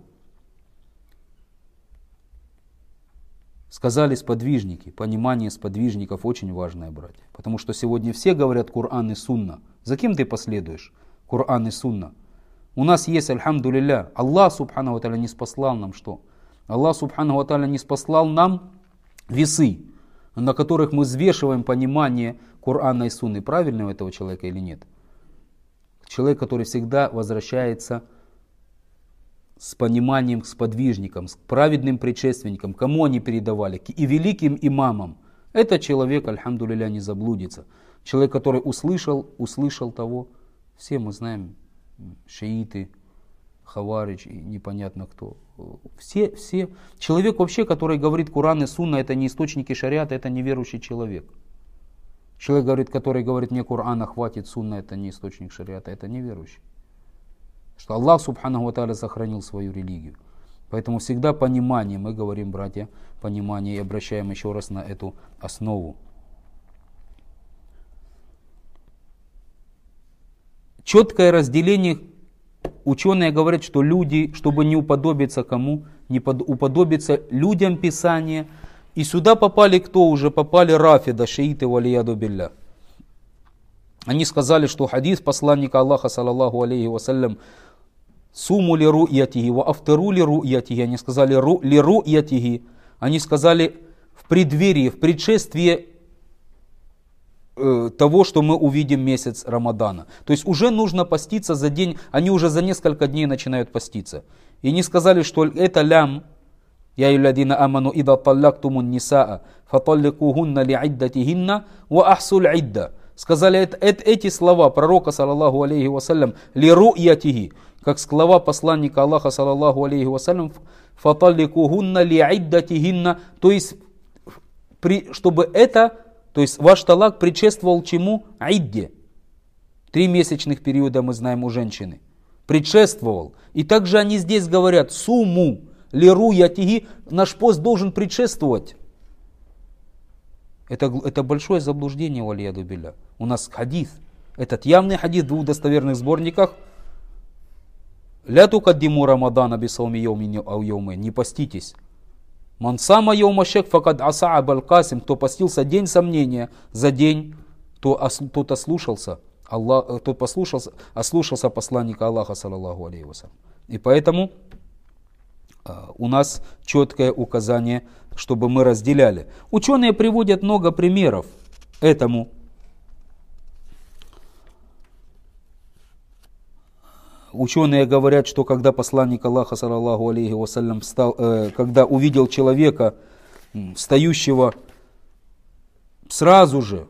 Speaker 1: Сказали сподвижники. Понимание сподвижников очень важное, братья. Потому что сегодня все говорят Коран и Сунна. За кем ты последуешь? Коран и Сунна. У нас есть, альхамдулилля, Аллах субхану ва тааля не спаслал нам что? Аллах субхану ва тааля не спаслал нам весы, на которых мы взвешиваем понимание Корана и Сунны. Правильно у этого человека или нет? Человек, который всегда возвращается с пониманием к сподвижникам, к праведным предшественникам, кому они передавали, и великим имамам. Этот человек, альхамдулилля, не заблудится. Человек, который услышал того, все мы знаем, шииты, хаваридж и непонятно кто. Все. Человек вообще, который говорит Коран и Сунна, это не источники шариата, это неверующий человек. Человек, который говорит, мне Корана хватит, Сунна, это не источник шариата, это неверующий. Что Аллах субханаху ва тааля сохранил свою религию. Поэтому всегда понимание, мы говорим, братья, понимание, и обращаем еще раз на эту основу. Четкое разделение, ученые говорят, что люди, чтобы не уподобиться кому, не уподобиться людям Писания, и сюда попали кто уже? Попали рафида, шииты, валияду билля. Они сказали, что хадис посланника Аллаха, саллаллаху алейхи вассалям, суму ли ру'ятихи, ва афтару ли ру'ятихи, они сказали ли ру'ятихи, они сказали в преддверии, в предшествии того, что мы увидим месяц Рамадана. То есть уже нужно поститься за день, они уже за несколько дней начинают поститься. И не сказали, что это лям, я юлядина аману ида таллактумун нисаа, фаталликухунна ли'иддатихинна ва ахсуль идда. Сказали эти слова пророка, саллаллаху алейхи вассалям, ли ру'ятихи, как слова посланника Аллаха, саллаллаху алейхи вассалям, фаталликухунна ли'иддатихинна, то есть, чтобы это, то есть ваш талак предшествовал чему? Идде. 3 месячных периода мы знаем у женщины. Предшествовал. И также они здесь говорят, суму, лиру ятиги, наш пост должен предшествовать. Это большое заблуждение, валияду билля. У нас хадис. Этот явный хадис в 2 достоверных сборниках. Ля тукаддиму рамадана бисауми йоумин ау йоумин. Не поститесь. Мансама йоума шек факад асаа балкасим, кто постился день сомнения за день, тот ослушался Аллах, тот ослушался посланника Аллаха, саллаллаху алейхи вассалям. И поэтому у нас четкое указание, чтобы мы разделяли. Ученые приводят много примеров этому. Ученые говорят, что когда посланник Аллаха, саллаллаху алейхи вассалям, когда увидел человека, встающего сразу же,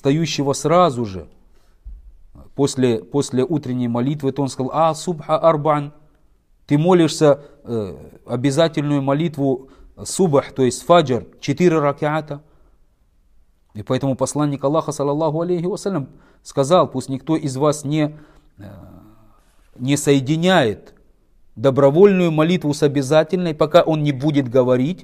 Speaker 1: после утренней молитвы, то он сказал, субха арбан, ты молишься обязательную молитву субх, то есть фаджр, 4 рак'ата. И поэтому посланник Аллаха, саллаллаху алейхи вассалям, сказал, пусть никто из вас не соединяет добровольную молитву с обязательной, пока он не будет говорить,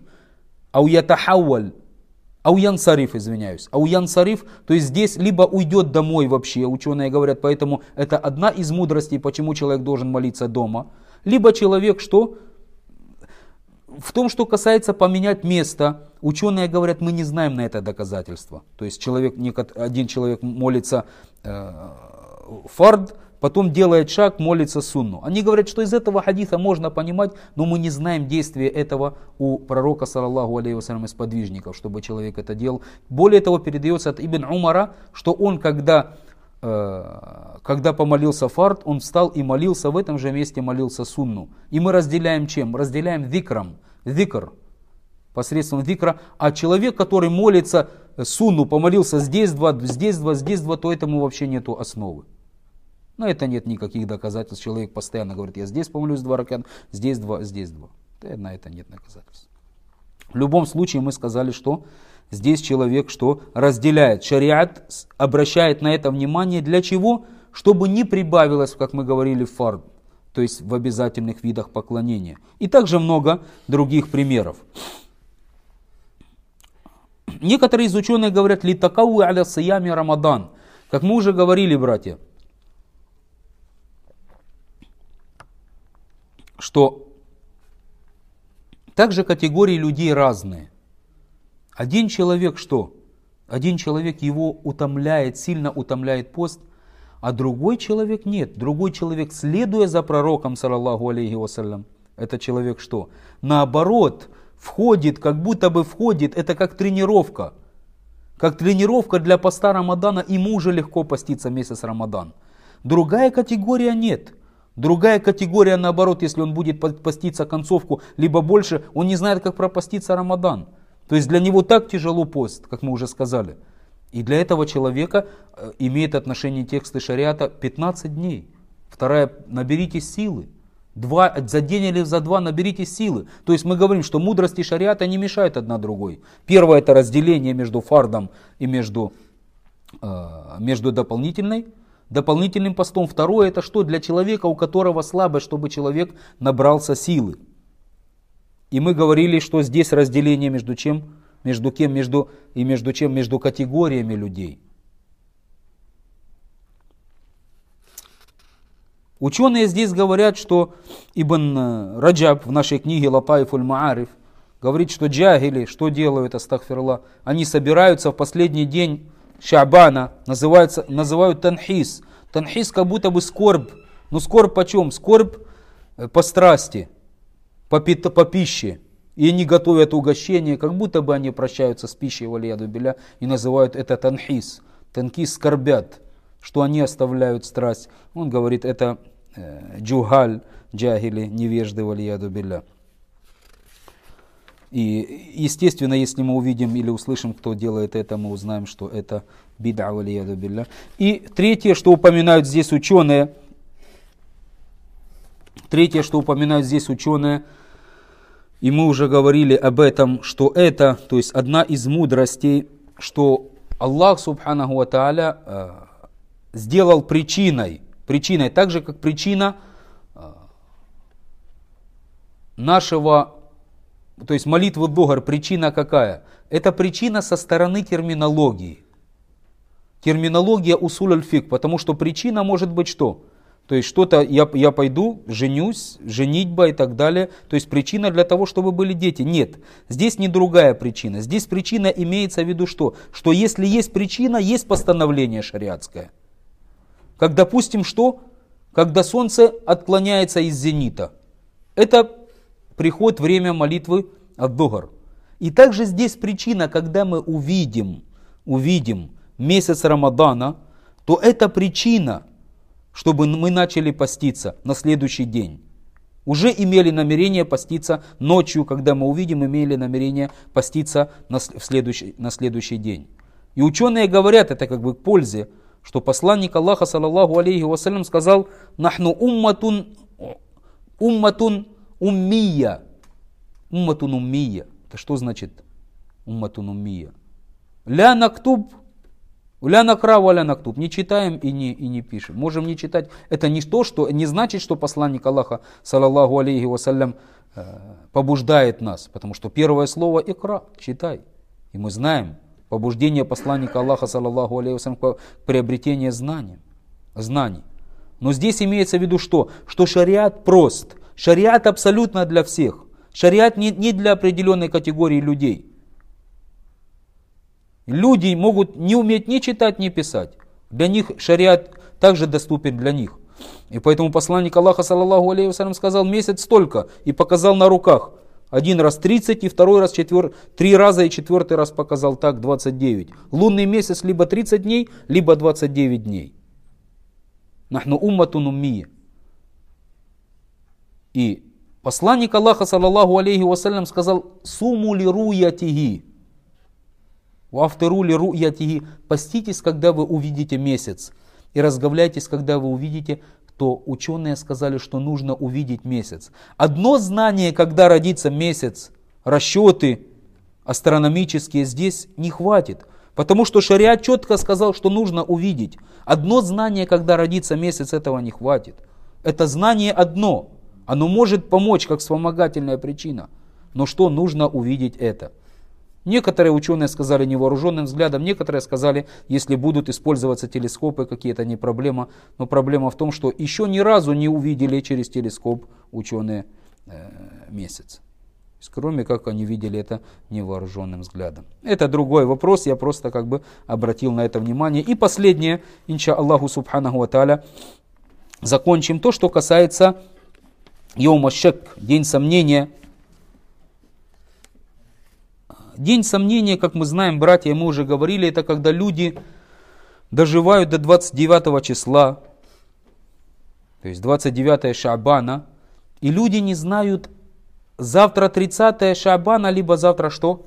Speaker 1: ауянсариф, то есть здесь либо уйдет домой вообще, ученые говорят, поэтому это одна из мудростей, почему человек должен молиться дома, либо человек что? В том, что касается поменять место, ученые говорят, мы не знаем на это доказательства. То есть один человек молится фард, потом делает шаг, молится сунну. Они говорят, что из этого хадиса можно понимать, но мы не знаем действия этого у пророка, саллаллаху алейхи вассалям, из подвижников, чтобы человек это делал. Более того, передается от Ибн Умара, что он, когда помолился фард, он встал и молился, в этом же месте молился сунну. И мы разделяем чем? Разделяем зикр, посредством зикра. А человек, который молится сунну, помолился здесь 2, здесь 2, здесь 2, то этому вообще нету основы. На это нет никаких доказательств. Человек постоянно говорит, я здесь помолюсь 2 рак'ата, здесь 2, здесь 2. На это нет доказательств. В любом случае мы сказали, что здесь человек что разделяет. Шариат обращает на это внимание для чего? Чтобы не прибавилось, как мы говорили, фард, то есть в обязательных видах поклонения. И также много других примеров. Некоторые из ученых говорят, литакау аля сиями Рамадан. Как мы уже говорили, братья, что также категории людей разные. Один человек что? Один человек его утомляет, сильно утомляет пост, а другой человек нет. Другой человек, следуя за пророком, саллаллаху алейхи вассалям, это человек что? Наоборот, входит, как будто бы входит, это как тренировка. Как тренировка для поста Рамадана, ему уже легко поститься месяц Рамадан. Другая категория нет. Другая категория, наоборот, если он будет поститься концовку, либо больше, он не знает, как пропаститься Рамадан. То есть для него так тяжело пост, как мы уже сказали. И для этого человека имеет отношение тексты шариата 15 дней. Вторая, наберитесь силы. За день или за два наберитесь силы. То есть мы говорим, что мудрости шариата не мешают одна другой. Первое это разделение между фардом и между дополнительным постом. Второе это что? Для человека, у которого слабость, чтобы человек набрался силы. И мы говорили, что здесь разделение между чем? Между кем? Между категориями людей. Ученые здесь говорят, что Ибн Раджаб в нашей книге Латаифуль Маариф говорит, что джахили, что делают, астагфируллах, они собираются в последний день Шаабана, называют танхис. Танхис как будто бы скорбь. Но скорбь по чем? Скорбь по страсти, по пище. И они готовят угощение, как будто бы они прощаются с пищей, валияду билля, и называют это танхис. Танхис скорбят, что они оставляют страсть. Он говорит, это джухаль, джахили, невежды, валияду билля. И естественно, если мы увидим или услышим, кто делает это, мы узнаем, что это бид'a, валияду билля. И третье, что упоминают здесь ученые, и мы уже говорили об этом, что это, то есть одна из мудростей, что Аллах Субханаху ва Тааля сделал причиной, так же как причина нашего, то есть молитвы Дугар, причина какая? Это причина со стороны терминологии. Терминология усуль аль-фик, потому что причина может быть что? То есть что-то, я пойду, женюсь, женитьба и так далее. То есть причина для того, чтобы были дети. Нет, здесь не другая причина. Здесь причина имеется в виду что? Что если есть причина, есть постановление шариатское. Как допустим что? Когда солнце отклоняется из зенита. Это приходит время молитвы ад-дугар. И также здесь причина, когда мы увидим месяц Рамадана, то это причина, чтобы мы начали поститься на следующий день. Уже имели намерение поститься ночью, когда мы увидим, имели намерение поститься на следующий день. И ученые говорят, это как бы к пользе, что посланник Аллаха, саллаллаху алейхи вассалям, сказал: «Нахну умматун уммия». Умматун уммия. Это что значит умматун уммия? Ля нактуб, ля накра ва ля нактуб. Не читаем и не пишем. Можем не читать. Это не значит, что посланник Аллаха, саллаллаху алейхи вассалям, побуждает нас. Потому что первое слово икра, читай. И мы знаем побуждение посланника Аллаха, саллаллаху алейхи вассалям, к приобретению знаний. Но здесь имеется в виду что? Что шариат прост. Шариат абсолютно для всех. Шариат не для определенной категории людей. Люди могут не уметь ни читать, ни писать. Для них шариат также доступен для них. И поэтому посланник Аллаха, саллаллаху алейхи вассалям, сказал: месяц столько, и показал на руках. Один раз 30, и второй раз 3 раза, и 4-й раз показал так 29. Лунный месяц либо 30 дней, либо 29 дней. Нахну умматун уммия. И посланник Аллаха, саллаллаху алейхи вассалям, сказал: суму ли руятихи. Уафтыру ли руятихи. Поститесь, когда вы увидите месяц. И разговляйтесь, когда вы увидите, то ученые сказали, что нужно увидеть месяц. Одно знание, когда родится месяц, расчеты астрономические здесь не хватит. Потому что шариат четко сказал, что нужно увидеть. Одно знание, когда родится месяц, этого не хватит. Это знание одно. Оно может помочь, как вспомогательная причина. Но что нужно увидеть это? Некоторые ученые сказали невооруженным взглядом, некоторые сказали, если будут использоваться телескопы, какие-то не проблема. Но проблема в том, что еще ни разу не увидели через телескоп ученые месяц. Кроме как они видели это невооруженным взглядом. Это другой вопрос, я просто как бы обратил на это внимание. И последнее, инша Аллаху субханаху ва тааля, закончим то, что касается йоума шак, день сомнения. День сомнения, как мы знаем, братья, мы уже говорили, это когда люди доживают до 29 числа, то есть 29 Шаабана, и люди не знают, завтра 30 Шаабана, либо завтра что?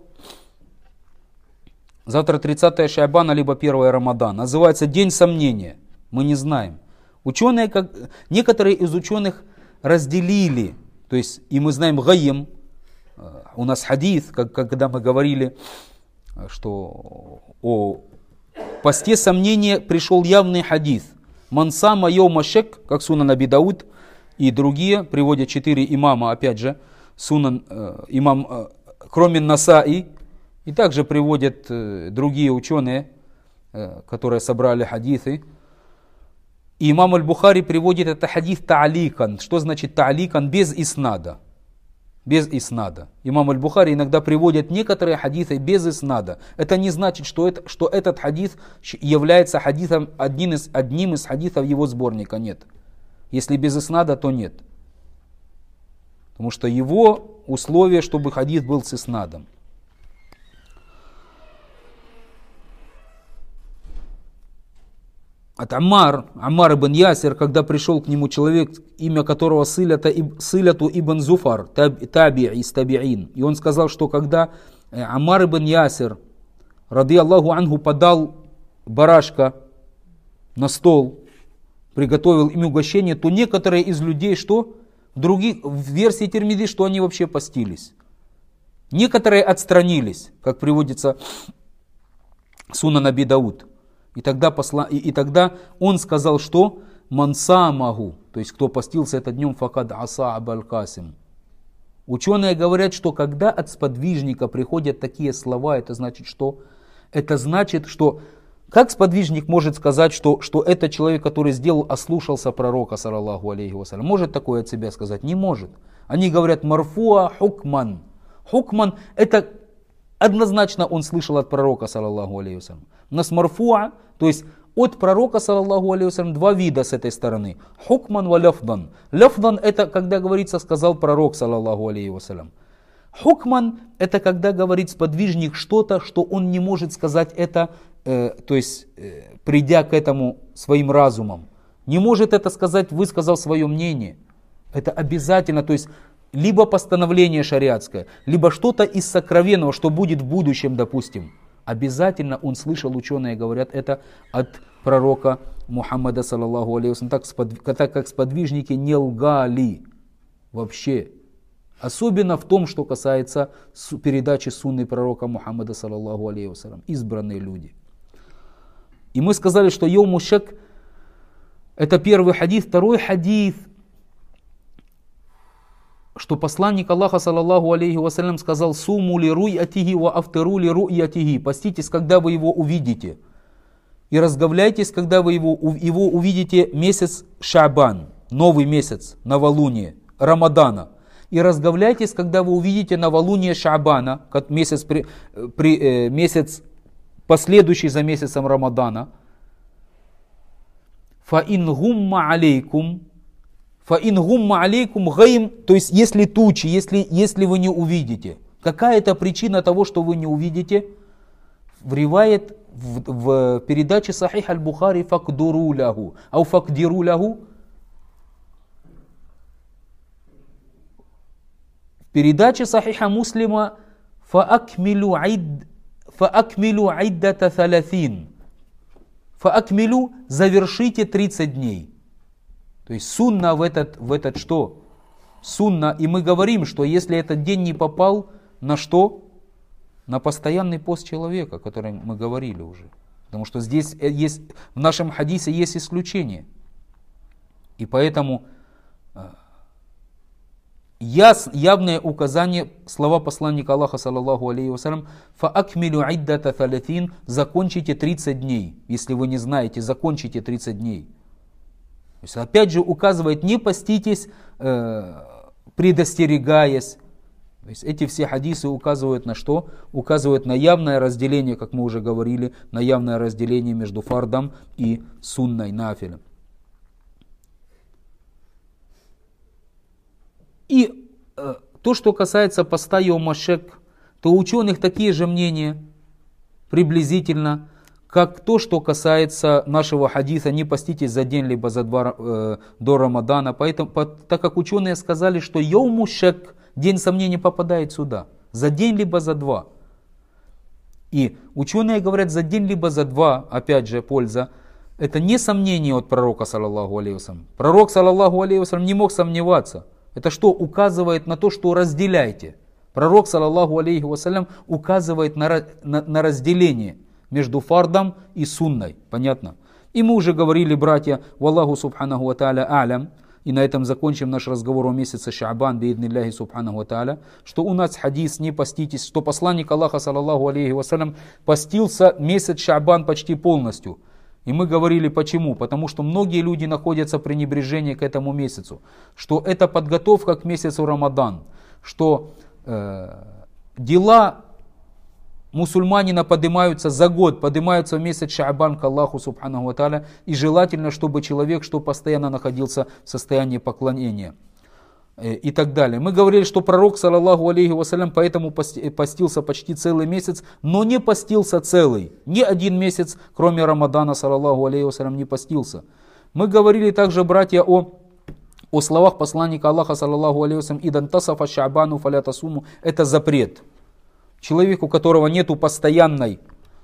Speaker 1: Завтра 30 Шаабана, либо 1 Рамадан. Называется день сомнения. Мы не знаем. Ученые, некоторые из ученых разделили, то есть, и мы знаем гаим, у нас хадис, когда мы говорили, что о посте сомнения пришел явный хадис. Мансама йома шак, как Сунан Аби Дауд и другие, приводят 4 имама, опять же, Сунан, имам, кроме Насаи, и также приводят другие ученые, которые собрали хадисы. И имам Аль-Бухари приводит это хадис та'аликан. Что значит та'аликан? Без иснада. Без иснада. Имам Аль-Бухари иногда приводит некоторые хадисы без иснада. Это не значит, что этот хадис является хадисом, одним из хадисов его сборника. Нет. Если без иснада, то нет. Потому что его условие, чтобы хадис был с иснадом. От Аммар ибн Ясир, когда пришел к нему человек, имя которого Силяту ибн Зуфар, таби из табиин. И он сказал, что когда Аммар ибн Ясир, ради Аллаху анху, подал барашка на стол, приготовил им угощение, то некоторые из людей, что? В версии Тирмизи, что они вообще постились. Некоторые отстранились, как приводится Сунан Аби Дауд. И тогда он сказал, что мансамаху, то есть кто постился это днем, факад аса абаль касим. Ученые говорят, что когда от сподвижника приходят такие слова, это значит что? Это значит, что как сподвижник может сказать, что это человек, который сделал, ослушался пророка, саллаллаху алейхи вассалям? Может такое от себя сказать? Не может. Они говорят марфуа хукман. Хукман это однозначно он слышал от пророка, саллаллаху алейхи вассалям. У нас марфуа, то есть от пророка, саллаллаху алейхи вассалям, два вида с этой стороны. Хукман ва ляфдан. Ляфдан это когда говорится, сказал пророк, саллаллаху алейхи вассалям. Хукман это когда говорит сподвижник что-то, что он не может сказать это, то есть придя к этому своим разумом. Не может это сказать, высказав свое мнение. Это обязательно, то есть либо постановление шариатское, либо что-то из сокровенного, что будет в будущем, допустим. Обязательно он слышал, ученые говорят, это от пророка Мухаммада, саллаллаху алейхи вассалям, так как сподвижники не лгали вообще. Особенно в том, что касается передачи сунны пророка Мухаммада, саллаллаху алейхи вассалям, избранные люди. И мы сказали, что йоуму шак это первый хадис. Второй хадис, что посланник Аллаха, саллаллаху алейхи вассалям, сказал: суму ли ру'ятихи ва афтару ли ру'ятихи. Поститесь, когда вы его увидите, и разговляйтесь, когда вы его увидите месяц Шаабан, новый месяц, новолуние, Рамадана. И разговляйтесь, когда вы увидите новолуние Шаабана, месяц последующий за месяцем Рамадана. Фа ин гумма алейкум гаим, то есть если тучи, если вы не увидите. Какая-то причина того, что вы не увидите, вривает в передаче Сахих аль-Бухари факдуру лаху, ау факдиру лаху. В передаче Сахиха Муслима фаакмилу айддата салясин. Фаакмилу, завершите 30 дней. То есть сунна в этот что? Сунна. И мы говорим, что если этот день не попал на что? на постоянный пост человека, о котором мы говорили уже. Потому что здесь есть, в нашем хадисе есть исключение. И поэтому явное указание, слова посланника Аллаха, саллаллаху алейхи вассалям, «Фаакмилю иддата талатин», закончите 30 дней. Если вы не знаете, закончите 30 дней. То есть, опять же указывает, не поститесь, предостерегаясь. То есть эти все хадисы указывают на что? Указывают на явное разделение, как мы уже говорили, на явное разделение между фардом и сунной, нафилем. И то, что касается поста йома шек, то у ученых такие же мнения, приблизительно, как то, что касается нашего хадиса, не поститесь за день, либо за два до Рамадана. Поэтому, так как ученые сказали, что йому шек, день сомнений, попадает сюда, за день, либо за два. И ученые говорят, за день, либо за два, опять же, польза. Это не сомнение от пророка, саллаллаху алейхи вассалям. Пророк, саллаллаху алейхи вассалям, не мог сомневаться. Это что указывает на то, что разделяйте. Пророк, саллаллаху алейхи вассалям, указывает на разделение между фардом и сунной. Понятно? И мы уже говорили, братья, валлаху субханаху ва тааля а'лям, и на этом закончим наш разговор о месяце Ша'бан, бииднилляхи субханаху ва тааля, что у нас хадис «не поститесь», что посланник Аллаха, саллаллаху алейхи вассалям, постился месяц Ша'бан почти полностью. И мы говорили почему? Потому что многие люди находятся в пренебрежении к этому месяцу. Что это подготовка к месяцу Рамадан. Что дела мусульманина поднимаются за год, поднимаются в месяц Ша'бан к Аллаху субханаху ва тааля. И желательно, чтобы человек постоянно находился в состоянии поклонения. И так далее. Мы говорили, что пророк, саллаллаху алейхи вассалям, поэтому постился почти целый месяц, но не постился целый. Ни один месяц, кроме Рамадана, саллаллаху алейхи вассалям, не постился. Мы говорили также, братья, о словах посланника Аллаха, саллаллаху алейхи вассалям, «Идан тасафа ша'бану фаля тасуму». Это запрет. Человеку, у которого нету постоянного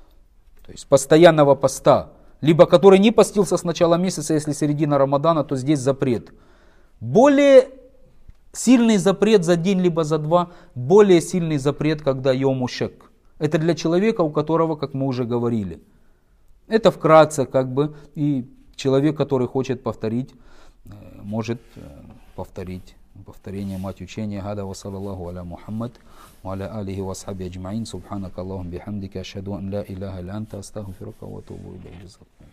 Speaker 1: поста, либо который не постился с начала месяца, если середина Рамадана, то здесь запрет. Более сильный запрет за день, либо за два, более сильный запрет, когда йому шек. Это для человека, у которого, как мы уже говорили. Это вкратце, и человек, который хочет повторить, может повторить. Повторение мать учения. Хада ва саллаллаху аля Мухаммад ва аля алихи ва асхаби аджмаин. Субханака Аллахум бихамдика. Ашхаду ан ла илляха илля анта. Астагфирука ва атубу илейк.